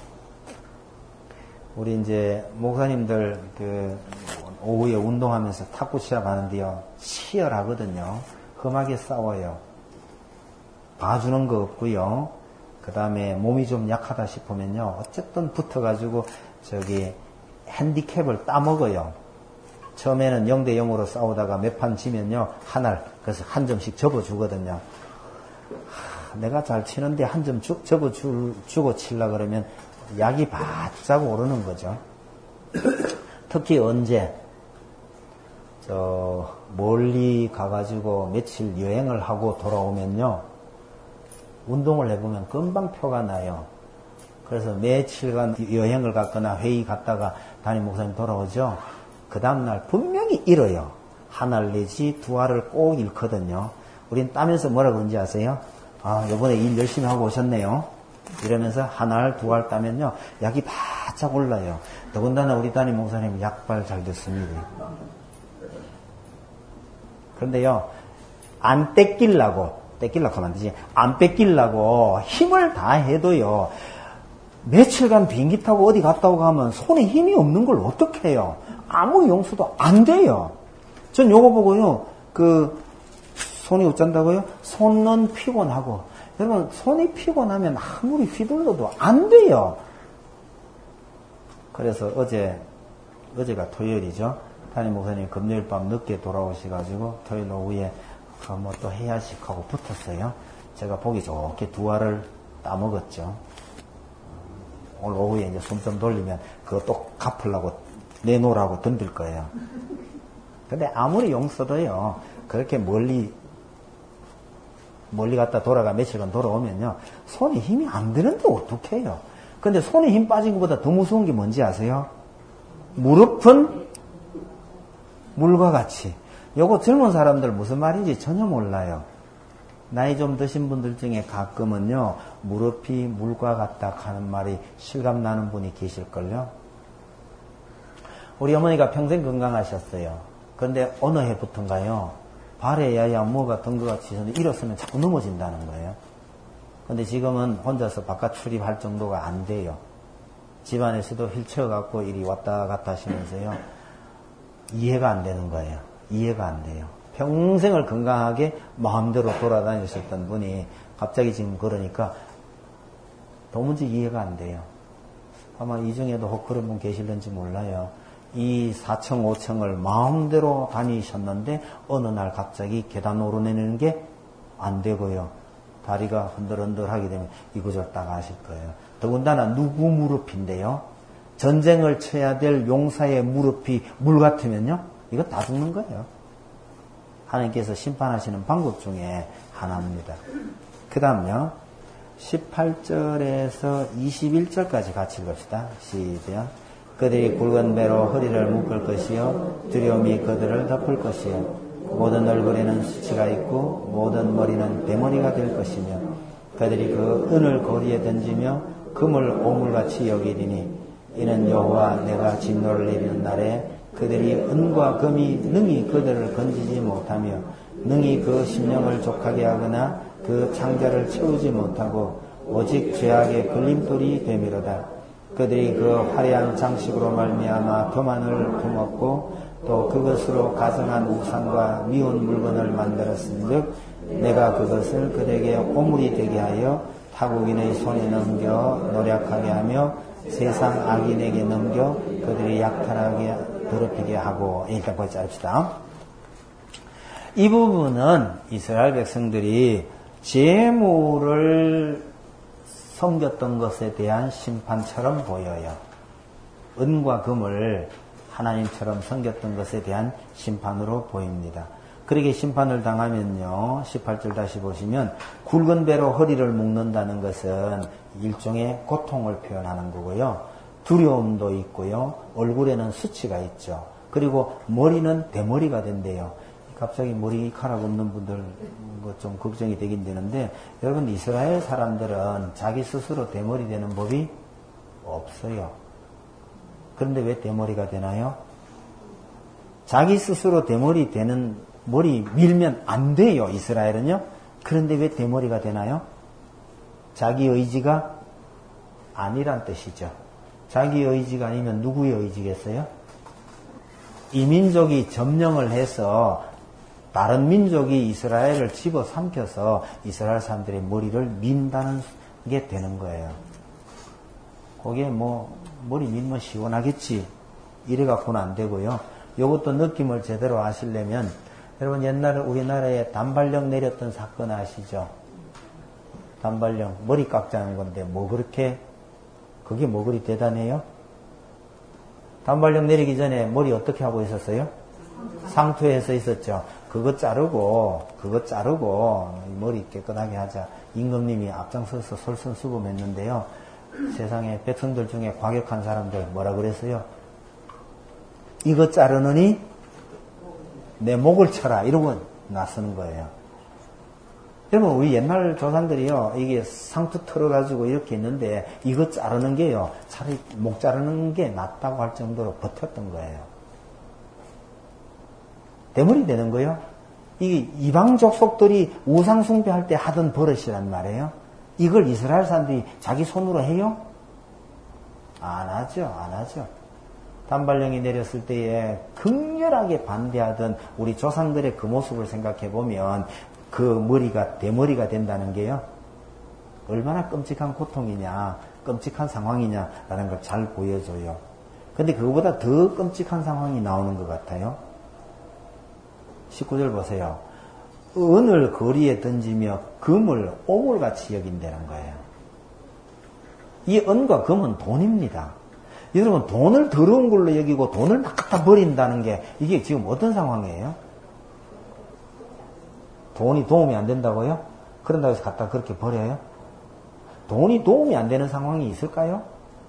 우리 이제 목사님들 오후에 운동하면서 탁구 시합하는데요, 치열하거든요. 험하게 싸워요. 봐주는 거 없고요. 그 다음에 몸이 좀 약하다 싶으면요, 어쨌든 붙어가지고 핸디캡을 따먹어요. 처음에는 0대 0으로 싸우다가 몇 판 지면요, 그래서 한 점씩 접어주거든요. 내가 잘 치는데 한 점 접어주고 치려고 그러면 약이 바짝 오르는 거죠. 특히 언제 멀리 가가지고 며칠 여행을 하고 돌아오면요, 운동을 해보면 금방 표가 나요. 그래서 며칠간 여행을 갔거나 회의 갔다가 담임 목사님 돌아오죠. 그 다음날 분명히 잃어요. 한 알 내지 두 알을 꼭 잃거든요. 우린 따면서 뭐라고 그런지 아세요? 요번에 일 열심히 하고 오셨네요. 이러면서 한 알, 두 알 따면요, 약이 바짝 올라요. 더군다나 우리 담임 목사님 약발 잘 됐습니다. 그런데요, 안 떼끼려고 하면 안 되지. 안 뺏기려고 힘을 다 해도요, 며칠간 비행기 타고 어디 갔다 오고 하면 손에 힘이 없는 걸 어떻게 해요? 아무 용서도 안 돼요. 전 요거 보고요, 손이 어쩐다고요? 손은 피곤하고. 여러분, 손이 피곤하면 아무리 휘둘러도 안 돼요. 그래서 어제가 토요일이죠. 담임 목사님 금요일 밤 늦게 돌아오셔가지고 토요일 오후에 또 해야식 하고 붙었어요. 제가 보기 좋게 두 알을 따먹었죠. 오늘 오후에 이제 숨 좀 돌리면 그거 또 갚으려고 내놓으라고 덤빌 거예요. 근데 아무리 용서도요, 그렇게 멀리 갔다 돌아가 며칠간 돌아오면요, 손에 힘이 안 드는데 어떡해요? 근데 손에 힘 빠진 것보다 더 무서운 게 뭔지 아세요? 무릎은 물과 같이. 요거 젊은 사람들 무슨 말인지 전혀 몰라요. 나이 좀 드신 분들 중에 가끔은요, 무릎이 물과 같다 하는 말이 실감나는 분이 계실걸요? 우리 어머니가 평생 건강하셨어요. 그런데 어느 해부터인가요? 발에 야야 뭐가 든 것 같이 일었으면 자꾸 넘어진다는 거예요. 근데 지금은 혼자서 바깥 출입할 정도가 안 돼요. 집안에서도 휠체어갖고 이리 왔다 갔다 하시면서요, 이해가 안 되는 거예요. 이해가 안 돼요. 평생을 건강하게 마음대로 돌아다니셨던 분이 갑자기 지금 그러니까 도무지 이해가 안 돼요. 아마 이 중에도 혹 그런 분 계실는지 몰라요. 이 4층, 5층을 마음대로 다니셨는데 어느 날 갑자기 계단 오르내리는 게 안 되고요. 다리가 흔들흔들 하게 되면 이구절딱 아실 거예요. 더군다나 누구 무릎인데요. 전쟁을 쳐야 될 용사의 무릎이 물 같으면요, 이거 다 죽는 거예요. 하나님께서 심판하시는 방법 중에 하나입니다. 그 다음요, 18절에서 21절까지 같이 읽읍시다. 시작. 그들이 굵은 배로 허리를 묶을 것이요, 두려움이 그들을 덮을 것이요, 모든 얼굴에는 수치가 있고 모든 머리는 대머리가 될 것이며, 그들이 그 은을 거리에 던지며 금을 오물같이 여기리니, 이는 여호와 내가 진노를 내리는 날에 그들이 은과 금이 능히 그들을 건지지 못하며 능히 그 심령을 족하게 하거나 그 창자를 채우지 못하고 오직 죄악의 걸림돌이 되미로다. 그들이 그 화려한 장식으로 말미암아 교만을 품었고 또 그것으로 가성한 우상과 미운 물건을 만들었은즉 내가 그것을 그들에게 오물이 되게 하여 타국인의 손에 넘겨 노력하게 하며 세상 악인에게 넘겨 그들이 약탈하게 더럽히게 하고. 일단 거기 자릅시다. 이 부분은 이스라엘 백성들이 재물을 섬겼던 것에 대한 심판처럼 보여요. 은과 금을 하나님처럼 섬겼던 것에 대한 심판으로 보입니다. 그렇게 심판을 당하면요, 18절 다시 보시면 굵은 배로 허리를 묶는다는 것은 일종의 고통을 표현하는 거고요. 두려움도 있고요. 얼굴에는 수치가 있죠. 그리고 머리는 대머리가 된대요. 갑자기 머리카락 없는 분들 뭐 좀 걱정이 되긴 되는데, 여러분 이스라엘 사람들은 자기 스스로 대머리 되는 법이 없어요. 그런데 왜 대머리가 되나요? 자기 스스로 대머리 되는, 머리 밀면 안 돼요, 이스라엘은요. 그런데 왜 대머리가 되나요? 자기 의지가 아니란 뜻이죠. 자기 의지가 아니면 누구의 의지겠어요? 이 민족이 점령을 해서 다른 민족이 이스라엘을 집어삼켜서 이스라엘 사람들의 머리를 민다는 게 되는 거예요. 거기에 뭐 머리 밀면 시원하겠지 이래갖고는 안 되고요. 이것도 느낌을 제대로 아시려면 여러분 옛날에 우리나라에 단발령 내렸던 사건 아시죠? 단발령 머리 깎자는 건데 뭐 그렇게 그게 뭐 그리 대단해요? 단발령 내리기 전에 머리 어떻게 하고 있었어요? 상투해서 있었죠. 그거 자르고 머리 깨끗하게 하자. 임금님이 앞장서서 솔선수범했는데요. 세상에 백성들 중에 과격한 사람들 뭐라 그랬어요? 이거 자르느니 내 목을 쳐라 이러고 나서는 거예요. 여러분 우리 옛날 조상들이요 이게 상투 털어가지고 이렇게 있는데 이거 자르는 게요 차라리 목 자르는 게 낫다고 할 정도로 버텼던 거예요. 대머리 되는 거요. 이게 이방 족속들이 우상 숭배할 때 하던 버릇이란 말이에요. 이걸 이스라엘 사람들이 자기 손으로 해요? 안 하죠. 단발령이 내렸을 때에 극렬하게 반대하던 우리 조상들의 그 모습을 생각해 보면 그 머리가 대머리가 된다는 게요. 얼마나 끔찍한 고통이냐, 끔찍한 상황이냐라는 걸 잘 보여줘요. 근데 그거보다 더 끔찍한 상황이 나오는 것 같아요. 19절 보세요. 은을 거리에 던지며 금을 오물같이 여긴다는 거예요. 이 은과 금은 돈입니다. 여러분 돈을 더러운 걸로 여기고 돈을 막 갖다 버린다는 게 이게 지금 어떤 상황이에요? 돈이 도움이 안 된다고요? 그런다고 해서 갖다 그렇게 버려요? 돈이 도움이 안 되는 상황이 있을까요?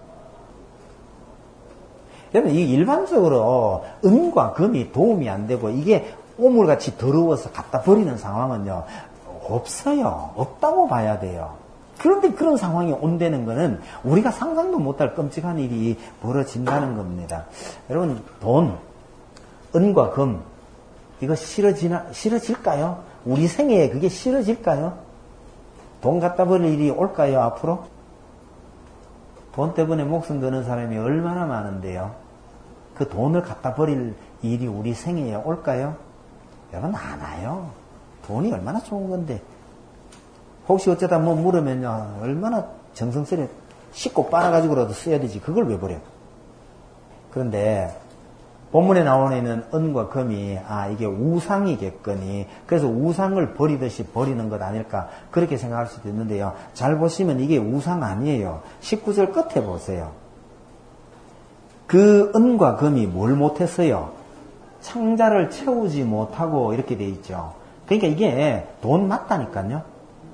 여러분 이 일반적으로 은과 금이 도움이 안 되고 이게 오물같이 더러워서 갖다 버리는 상황은요 없어요. 없다고 봐야 돼요. 그런데 그런 상황이 온다는 것은 우리가 상상도 못할 끔찍한 일이 벌어진다는 겁니다. 여러분 돈, 은과 금 이거 싫어질까요? 우리 생애에 그게 싫어질까요? 돈 갖다 버릴 일이 올까요 앞으로? 돈 때문에 목숨 드는 사람이 얼마나 많은데요. 그 돈을 갖다 버릴 일이 우리 생애에 올까요? 여러분 안 와요. 돈이 얼마나 좋은 건데. 혹시 어쩌다 뭐 물으면요 얼마나 정성스레 씻고 빨아가지고라도 써야 되지 그걸 왜 버려? 그런데 본문에 나오는 있는 은과 금이 이게 우상이겠거니 그래서 우상을 버리듯이 버리는 것 아닐까 그렇게 생각할 수도 있는데요. 잘 보시면 이게 우상 아니에요. 19절 끝에 보세요. 그 은과 금이 뭘 못했어요? 창자를 채우지 못하고 이렇게 돼 있죠. 그러니까 이게 돈 맞다니까요.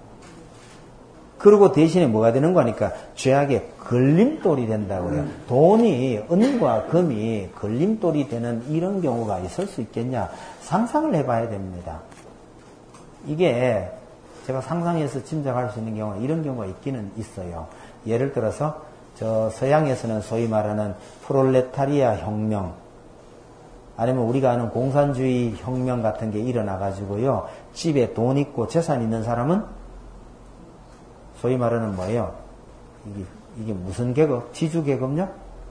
그리고 대신에 뭐가 되는 거니까 죄악의 걸림돌이 된다고요. 돈이 은과 금이 걸림돌이 되는 이런 경우가 있을 수 있겠냐 상상을 해봐야 됩니다. 이게 제가 상상해서 짐작할 수 있는 경우가 이런 경우가 있기는 있어요. 예를 들어서 저 서양에서는 소위 말하는 프롤레타리아 혁명 아니면 우리가 아는 공산주의 혁명 같은 게 일어나가지고요 집에 돈 있고 재산 있는 사람은 소위 말하는 뭐예요? 이게 무슨 계급? 지주계급요?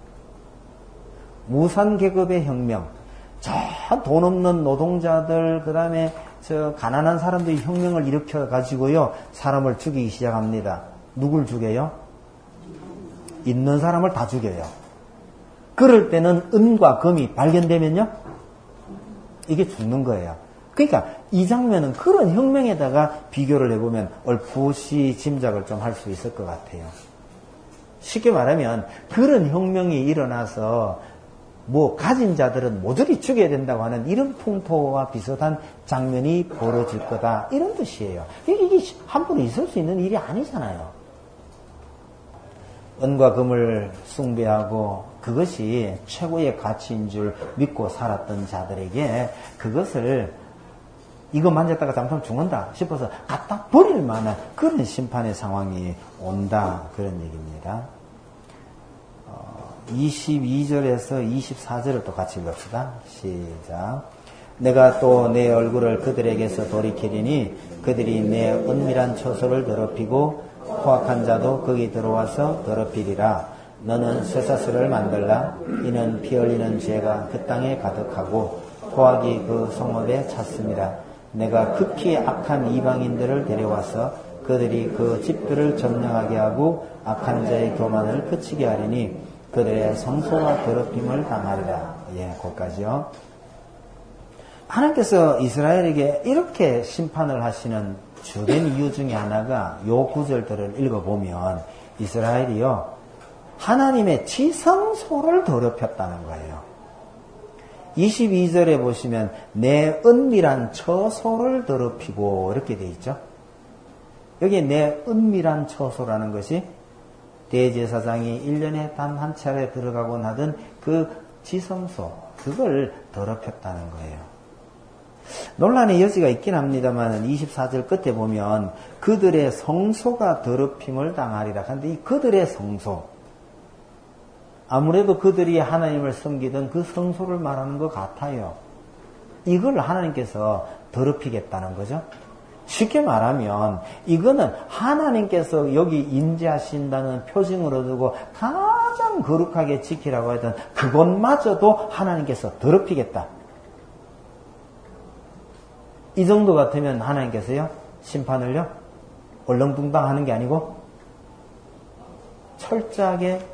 무산계급의 혁명. 저 돈 없는 노동자들, 그 다음에 저 가난한 사람들이 혁명을 일으켜가지고요, 사람을 죽이기 시작합니다. 누굴 죽여요? 있는 사람을 다 죽여요. 그럴 때는 은과 금이 발견되면요, 이게 죽는 거예요. 그러니까 이 장면은 그런 혁명에다가 비교를 해보면 얼핏이 짐작을 좀 할 수 있을 것 같아요. 쉽게 말하면 그런 혁명이 일어나서 뭐 가진 자들은 모조리 죽여야 된다고 하는 이런 풍토와 비슷한 장면이 벌어질 거다 이런 뜻이에요. 이게 함부로 있을 수 있는 일이 아니잖아요. 은과 금을 숭배하고 그것이 최고의 가치인 줄 믿고 살았던 자들에게 그것을 이거 만졌다가 잘못하면 죽는다 싶어서 갖다 버릴 만한 그런 심판의 상황이 온다. 그런 얘기입니다. 22절에서 24절을 또 같이 읽읍시다. 시작. 내가 또 내 얼굴을 그들에게서 돌이키리니 그들이 내 은밀한 처소를 더럽히고 포악한 자도 거기 들어와서 더럽히리라. 너는 쇠사슬을 만들라. 이는 피 흘리는 죄가 그 땅에 가득하고 포악이 그 성읍에 찼습니다. 내가 극히 악한 이방인들을 데려와서 그들이 그 집들을 점령하게 하고 악한 자의 교만을 그치게 하리니 그들의 성소와 더럽힘을 당하리라. 예, 거기까지요. 하나님께서 이스라엘에게 이렇게 심판을 하시는 주된 이유 중에 하나가 요 구절들을 읽어보면 이스라엘이요 하나님의 지성소를 더럽혔다는 거예요. 22절에 보시면 내 은밀한 처소를 더럽히고 이렇게 돼 있죠. 여기 내 은밀한 처소라는 것이 대제사장이 1년에 단 한 차례 들어가곤 하던 그 지성소, 그걸 더럽혔다는 거예요. 논란의 여지가 있긴 합니다만 24절 끝에 보면 그들의 성소가 더럽힘을 당하리라. 그런데 이 그들의 성소, 아무래도 그들이 하나님을 섬기던 그 성소를 말하는 것 같아요. 이걸 하나님께서 더럽히겠다는 거죠. 쉽게 말하면 이거는 하나님께서 여기 임재하신다는 표징으로 두고 가장 거룩하게 지키라고 했던 그것마저도 하나님께서 더럽히겠다. 이 정도 같으면 하나님께서요 심판을요 얼렁뚱땅 하는 게 아니고 철저하게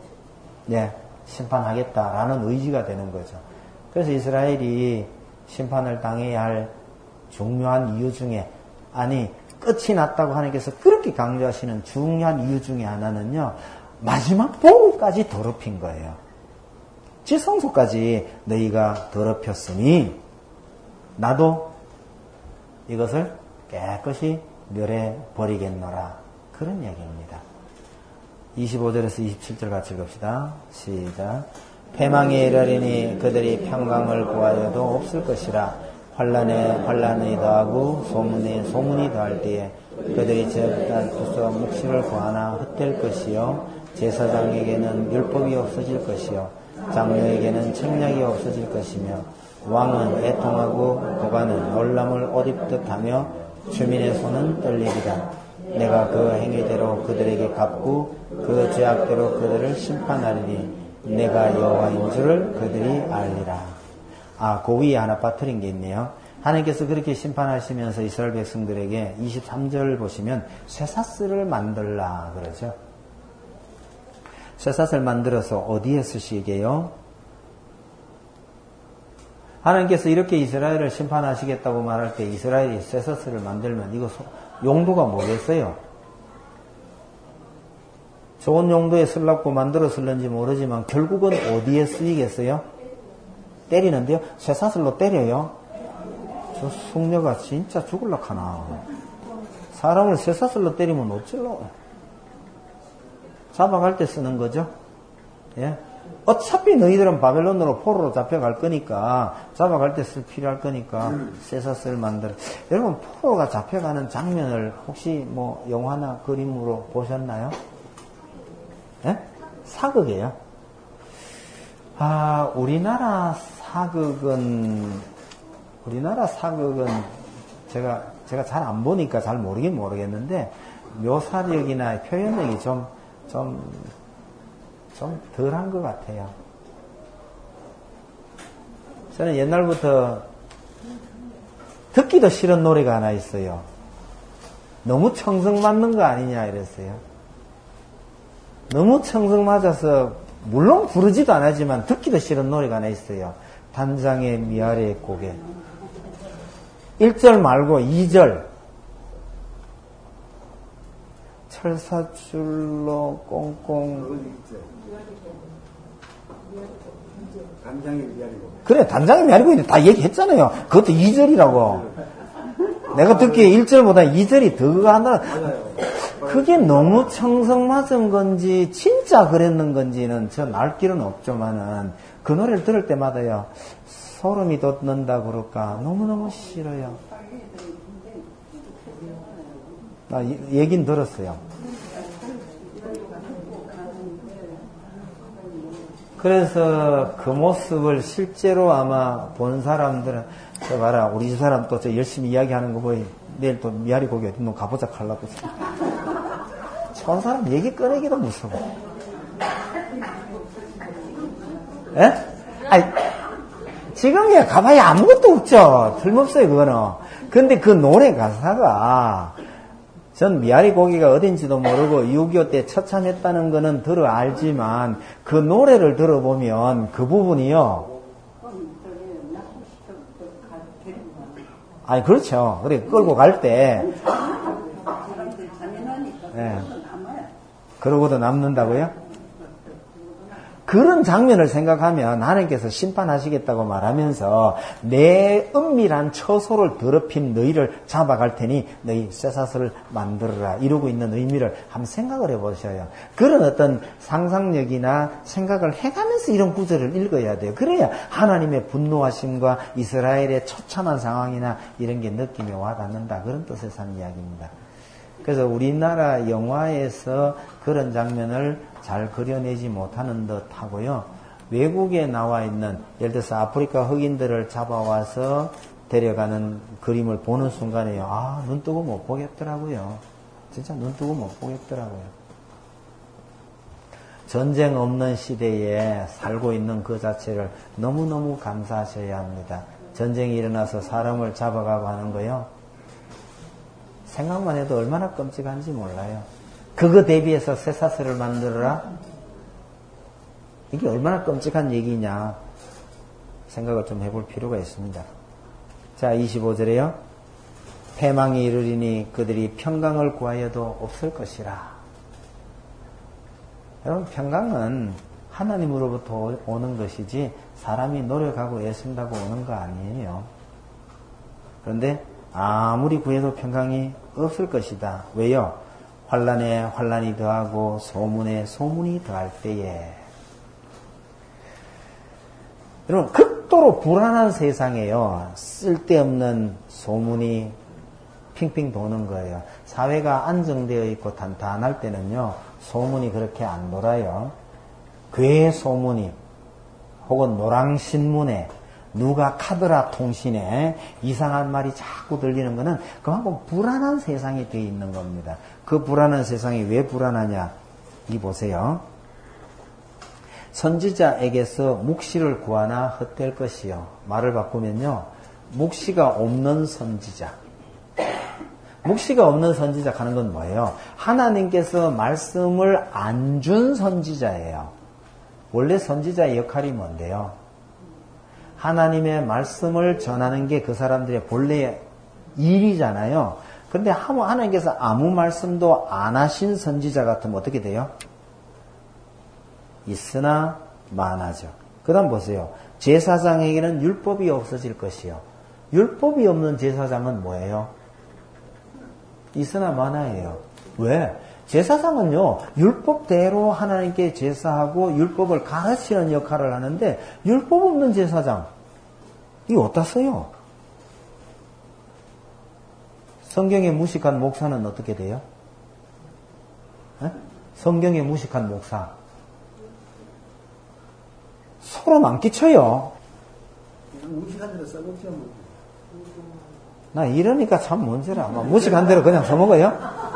심판하겠다라는 의지가 되는 거죠. 그래서 이스라엘이 심판을 당해야 할 중요한 이유 중에 끝이 났다고 하나님께서 그렇게 강조하시는 중요한 이유 중에 하나는요, 마지막 보고까지 더럽힌 거예요. 지성소까지 너희가 더럽혔으니 나도 이것을 깨끗이 멸해 버리겠노라. 그런 얘기입니다. 25절에서 27절 같이 읽읍시다. 시작. 패망에 이르리니 그들이 평강을 구하여도 없을 것이라. 환난에 환난이 더하고 소문에 소문이 더할 때에 그들이 저부터 묵시를 구하나 헛될 것이요 제사장에게는 율법이 없어질 것이요 장로에게는 책략이 없어질 것이며 왕은 애통하고 고관은 놀람을 옷 입듯 하며 주민의 손은 떨리리라. 내가 그 행위대로 그들에게 갚고 그 죄악대로 그들을 심판하리니 내가 여호와인 줄을 그들이 알리라. 그 위에 하나 빠뜨린 게 있네요. 하나님께서 그렇게 심판하시면서 이스라엘 백성들에게 23절 보시면 쇠사슬을 만들라 그러죠. 쇠사슬 만들어서 어디에 쓰시게요? 하나님께서 이렇게 이스라엘을 심판하시겠다고 말할 때 이스라엘이 쇠사슬을 만들면 이거 용도가 뭐겠어요? 좋은 용도에 쓰려고 만들어 쓸는지 모르지만 결국은 어디에 쓰이겠어요? 때리는데요. 쇠사슬로 때려요. 저 숙녀가 진짜 죽을락 하나. 사람을 쇠사슬로 때리면 어쩔러. 잡아갈 때 쓰는 거죠. 예. 어차피 너희들은 바벨론으로 포로로 잡혀갈 거니까 잡아갈 때 필요할 거니까 쇠사슬 만들어. 여러분 포로가 잡혀가는 장면을 혹시 뭐 영화나 그림으로 보셨나요? 예? 사극이에요. 우리나라 사극은 제가 잘 안 보니까 잘 모르긴 모르겠는데 묘사력이나 표현력이 좀 덜한 것 같아요. 저는 옛날부터 듣기도 싫은 노래가 하나 있어요. 너무 청승 맞는 거 아니냐 이랬어요. 너무 청승 맞아서 물론 부르지도 않았지만 듣기도 싫은 노래가 하나 있어요. 단장의 미아래 고개. 1절 말고 2절. 철사줄로 꽁꽁. 단장의 미아래 고개. 그래, 단장의 미아래 고개 다 얘기했잖아요. 그것도 2절이라고. 내가 듣기에 1절보다 2절이 더 하나. 그게 너무 청성 맞은 건지 진짜 그랬는 건지는 전 알 길은 없지만은 그 노래를 들을 때마다요 소름이 돋는다 그럴까 너무너무 싫어요. 나 얘긴 들었어요. 그래서 그 모습을 실제로 아마 본 사람들은, 저 봐라, 우리 집 사람 또 저 열심히 이야기하는 거 보이. 내일 또 미아리 고기 어디 너 가보자 하려고. 저 사람 얘기 꺼내기도 무서워. 예? 아니, 지금이야 가봐야 아무것도 없죠. 틀림없어요, 그거는. 근데 그 노래 가사가, 전 미아리 고기가 어딘지도 모르고 6.25 때 처참했다는 거는 들어 알지만 그 노래를 들어보면 그 부분이요. 아니, 그렇죠. 그래, 끌고 갈 때. 네. 그러고도 남는다고요? 그런 장면을 생각하면 하나님께서 심판하시겠다고 말하면서 내 은밀한 처소를 더럽힌 너희를 잡아갈 테니 너희 쇠사슬을 만들어라 이러고 있는 의미를 한번 생각을 해보셔요. 그런 어떤 상상력이나 생각을 해가면서 이런 구절을 읽어야 돼요. 그래야 하나님의 분노하심과 이스라엘의 처참한 상황이나 이런 게 느낌이 와닿는다. 그런 뜻에서 하는 이야기입니다. 그래서 우리나라 영화에서 그런 장면을 잘 그려내지 못하는 듯 하고요. 외국에 나와 있는, 예를 들어서 아프리카 흑인들을 잡아와서 데려가는 그림을 보는 순간에요. 아, 눈 뜨고 못 보겠더라고요. 진짜 눈 뜨고 못 보겠더라고요. 전쟁 없는 시대에 살고 있는 그 자체를 너무너무 감사하셔야 합니다. 전쟁이 일어나서 사람을 잡아가고 하는 거요. 생각만 해도 얼마나 끔찍한지 몰라요. 그거 대비해서 쇠사슬을 만들어라? 이게 얼마나 끔찍한 얘기냐 생각을 좀 해볼 필요가 있습니다. 자, 25절에요. 패망이 이르리니 그들이 평강을 구하여도 없을 것이라. 여러분, 평강은 하나님으로부터 오는 것이지 사람이 노력하고 애쓴다고 오는 거 아니에요. 그런데 아무리 구해도 평강이 없을 것이다. 왜요? 환난에 환난이 더하고 소문에 소문이 더할 때에. 여러분, 극도로 불안한 세상에요. 쓸데없는 소문이 핑핑 도는 거예요. 사회가 안정되어 있고 단단할 때는요, 소문이 그렇게 안 돌아요. 괴 소문이, 혹은 노랑신문에, 누가 카더라 통신에 이상한 말이 자꾸 들리는 것은 그만큼 불안한 세상이 되어 있는 겁니다. 그 불안한 세상이 왜 불안하냐? 이 보세요. 선지자에게서 묵시를 구하나 헛될 것이요. 말을 바꾸면요. 묵시가 없는 선지자. 묵시가 없는 선지자 하는 건 뭐예요? 하나님께서 말씀을 안 준 선지자예요. 원래 선지자의 역할이 뭔데요? 하나님의 말씀을 전하는 게 그 사람들의 본래 일이잖아요. 그런데 하나님께서 아무 말씀도 안 하신 선지자 같으면 어떻게 돼요? 있으나 많아져. 그 다음 보세요. 제사장에게는 율법이 없어질 것이요. 율법이 없는 제사장은 뭐예요? 있으나 많아예요. 왜? 제사장은요, 율법대로 하나님께 제사하고 율법을 가르치는 역할을 하는데, 율법 없는 제사장, 이거 어디다 써요? 성경에 무식한 목사는 어떻게 돼요? 에? 성경에 무식한 목사. 소름 안 끼쳐요. 무식한 대로 써먹죠. 나 이러니까 참 문제라. 무식한 대로 그냥 써먹어요?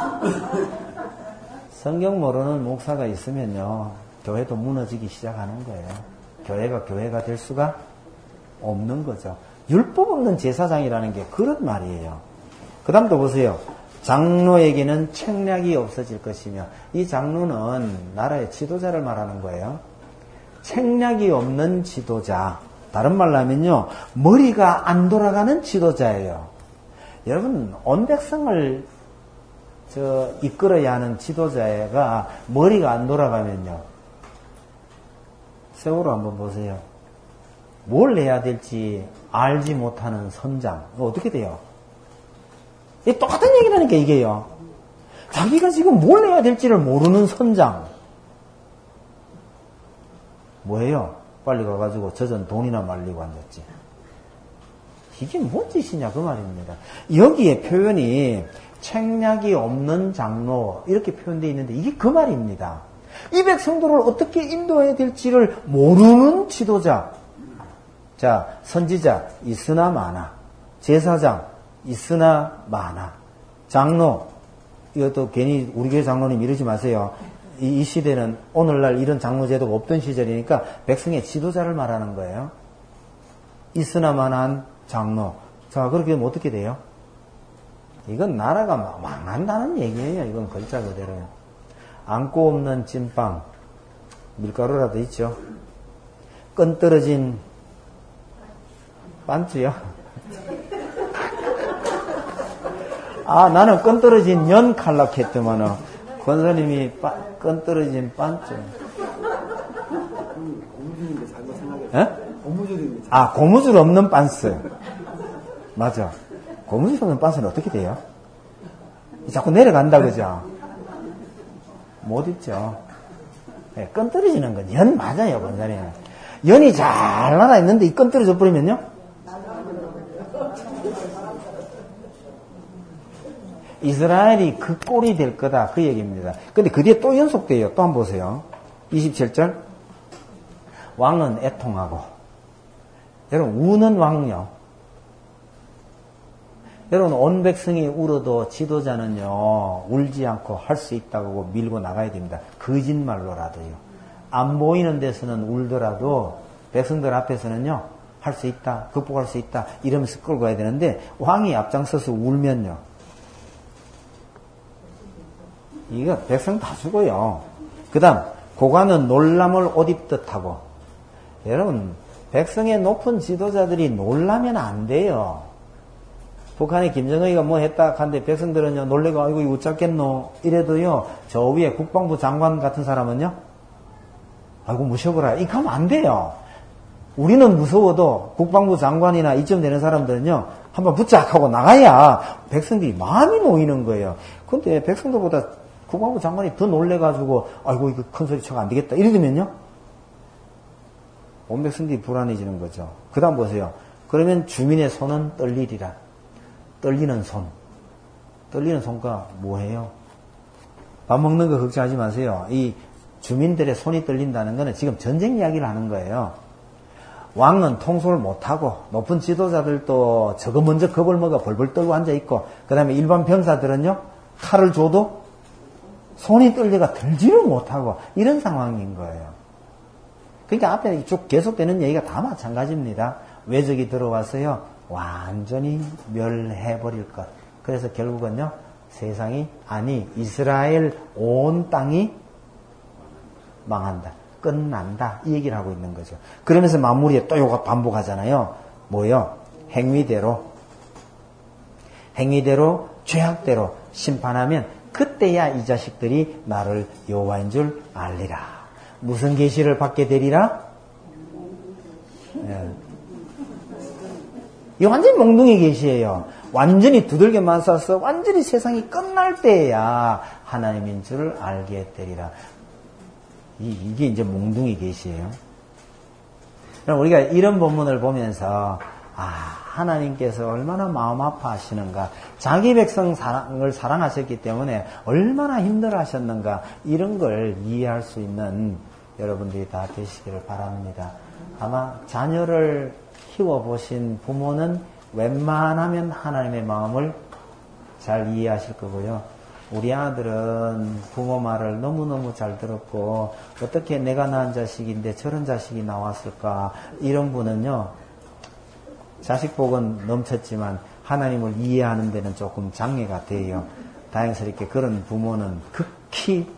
성경 모르는 목사가 있으면요, 교회도 무너지기 시작하는 거예요. 교회가 될 수가 없는 거죠. 율법 없는 제사장이라는 게 그런 말이에요. 그 다음도 보세요. 장로에게는 책략이 없어질 것이며, 이 장로는 나라의 지도자를 말하는 거예요. 책략이 없는 지도자. 다른 말로 하면요, 머리가 안 돌아가는 지도자예요. 여러분, 온 백성을 이끌어야 하는 지도자가 머리가 안 돌아가면요. 세월호 한번 보세요. 뭘 해야 될지 알지 못하는 선장. 어떻게 돼요? 이 똑같은 얘기라니까, 이게요. 자기가 지금 뭘 해야 될지를 모르는 선장. 뭐예요? 빨리 가가지고 저전 돈이나 말리고 앉았지. 이게 뭔 짓이냐 그 말입니다. 여기에 표현이 책략이 없는 장로 이렇게 표현되어 있는데 이게 그 말입니다. 이 백성들을 어떻게 인도해야 될지를 모르는 지도자. 자, 선지자 있으나 많아. 제사장 있으나 많아. 장로, 이것도 괜히 우리 교회 장로님 이러지 마세요. 이 시대는 오늘날 이런 장로 제도가 없던 시절이니까 백성의 지도자를 말하는 거예요. 있으나 많은 장로. 자, 그렇게 되면 어떻게 돼요? 이건 나라가 망한다는 얘기예요. 이건 글자 그대로요. 안고 없는 찐빵, 밀가루라도 있죠. 끈 떨어진 반주요. 아, 나는 끈 떨어진 연 칼락했더만은 권사님이 끈 떨어진 반주. 고무줄인데 잘못 생각했어. 에? 고무줄인데. 아, 고무줄 없는 반스. 맞아. 고무줄 없는 반스는 어떻게 돼요? 자꾸 내려간다, 그죠? 못 입죠. 네, 끈 떨어지는 건 연 맞아요, 권사님. 연이 잘 날아있는데 이 끈 떨어져 버리면요? 이스라엘이 그 꼴이 될 거다, 그 얘기입니다. 근데 그 뒤에 또 연속돼요. 또 한번 보세요. 27절. 왕은 애통하고. 여러분, 우는 왕요. 여러분, 온 백성이 울어도 지도자는요, 울지 않고 할 수 있다고 밀고 나가야 됩니다. 거짓말로라도요. 안 보이는 데서는 울더라도 백성들 앞에서는요, 할 수 있다, 극복할 수 있다, 이러면서 끌고 가야 되는데, 왕이 앞장서서 울면요, 이거 백성 다 죽어요. 그 다음, 고관은 놀람을 옷 입듯 하고. 여러분, 백성의 높은 지도자들이 놀라면 안 돼요. 북한의 김정은이가 뭐 했다 한데 백성들은요, 놀래고, 아이고, 이거 어쩌겠노. 이래도요, 저 위에 국방부 장관 같은 사람은요, 아이고, 무셔보라. 이거 하면 안 돼요. 우리는 무서워도 국방부 장관이나 이쯤 되는 사람들은요, 한번 붙잡 하고 나가야 백성들이 마음이 모이는 거예요. 근데 백성들보다 국방부 장관이 더 놀래가지고, 아이고, 이거 큰 소리 쳐가 안 되겠다. 이러면요, 온 백성들이 불안해지는 거죠. 그 다음 보세요. 그러면 주민의 손은 떨리리라. 떨리는 손. 떨리는 손가 뭐예요? 밥 먹는 거 걱정하지 마세요. 이 주민들의 손이 떨린다는 거는 지금 전쟁 이야기를 하는 거예요. 왕은 통솔을 못하고 높은 지도자들도 저거 먼저 겁을 먹어 벌벌 떨고 앉아있고, 그 다음에 일반 병사들은요, 칼을 줘도 손이 떨려가 들지를 못하고 이런 상황인 거예요. 그러니까 앞에 쭉 계속되는 얘기가 다 마찬가지입니다. 외적이 들어와서요, 완전히 멸해버릴 것. 그래서 결국은요, 세상이, 아니, 이스라엘 온 땅이 망한다. 끝난다. 이 얘기를 하고 있는 거죠. 그러면서 마무리에 또 요가 반복하잖아요. 뭐요? 행위대로, 죄악대로 심판하면 그때야 이 자식들이 나를 여호와인 줄 알리라. 무슨 계시를 받게 되리라? 예. 이 완전히 몽둥이 계시예요. 완전히 두들겨 맞아서 완전히 세상이 끝날 때야 하나님인 줄 알게 되리라. 이게 이제 몽둥이 계시예요. 그럼 우리가 이런 본문을 보면서, 하나님께서 얼마나 마음 아파하시는가, 자기 백성을 사랑하셨기 때문에 얼마나 힘들어 하셨는가, 이런 걸 이해할 수 있는 여러분들이 다 되시기를 바랍니다. 아마 자녀를 키워보신 부모는 웬만하면 하나님의 마음을 잘 이해하실 거고요. 우리 아들은 부모 말을 너무너무 잘 들었고, 어떻게 내가 낳은 자식인데 저런 자식이 나왔을까, 이런 분은요, 자식 복은 넘쳤지만 하나님을 이해하는 데는 조금 장애가 돼요. 다행스럽게 그런 부모는 극히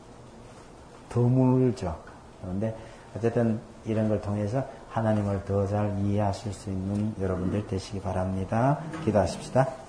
드물죠. 그런데 어쨌든 이런 걸 통해서 하나님을 더 잘 이해하실 수 있는 여러분들 되시기 바랍니다. 기도하십시다.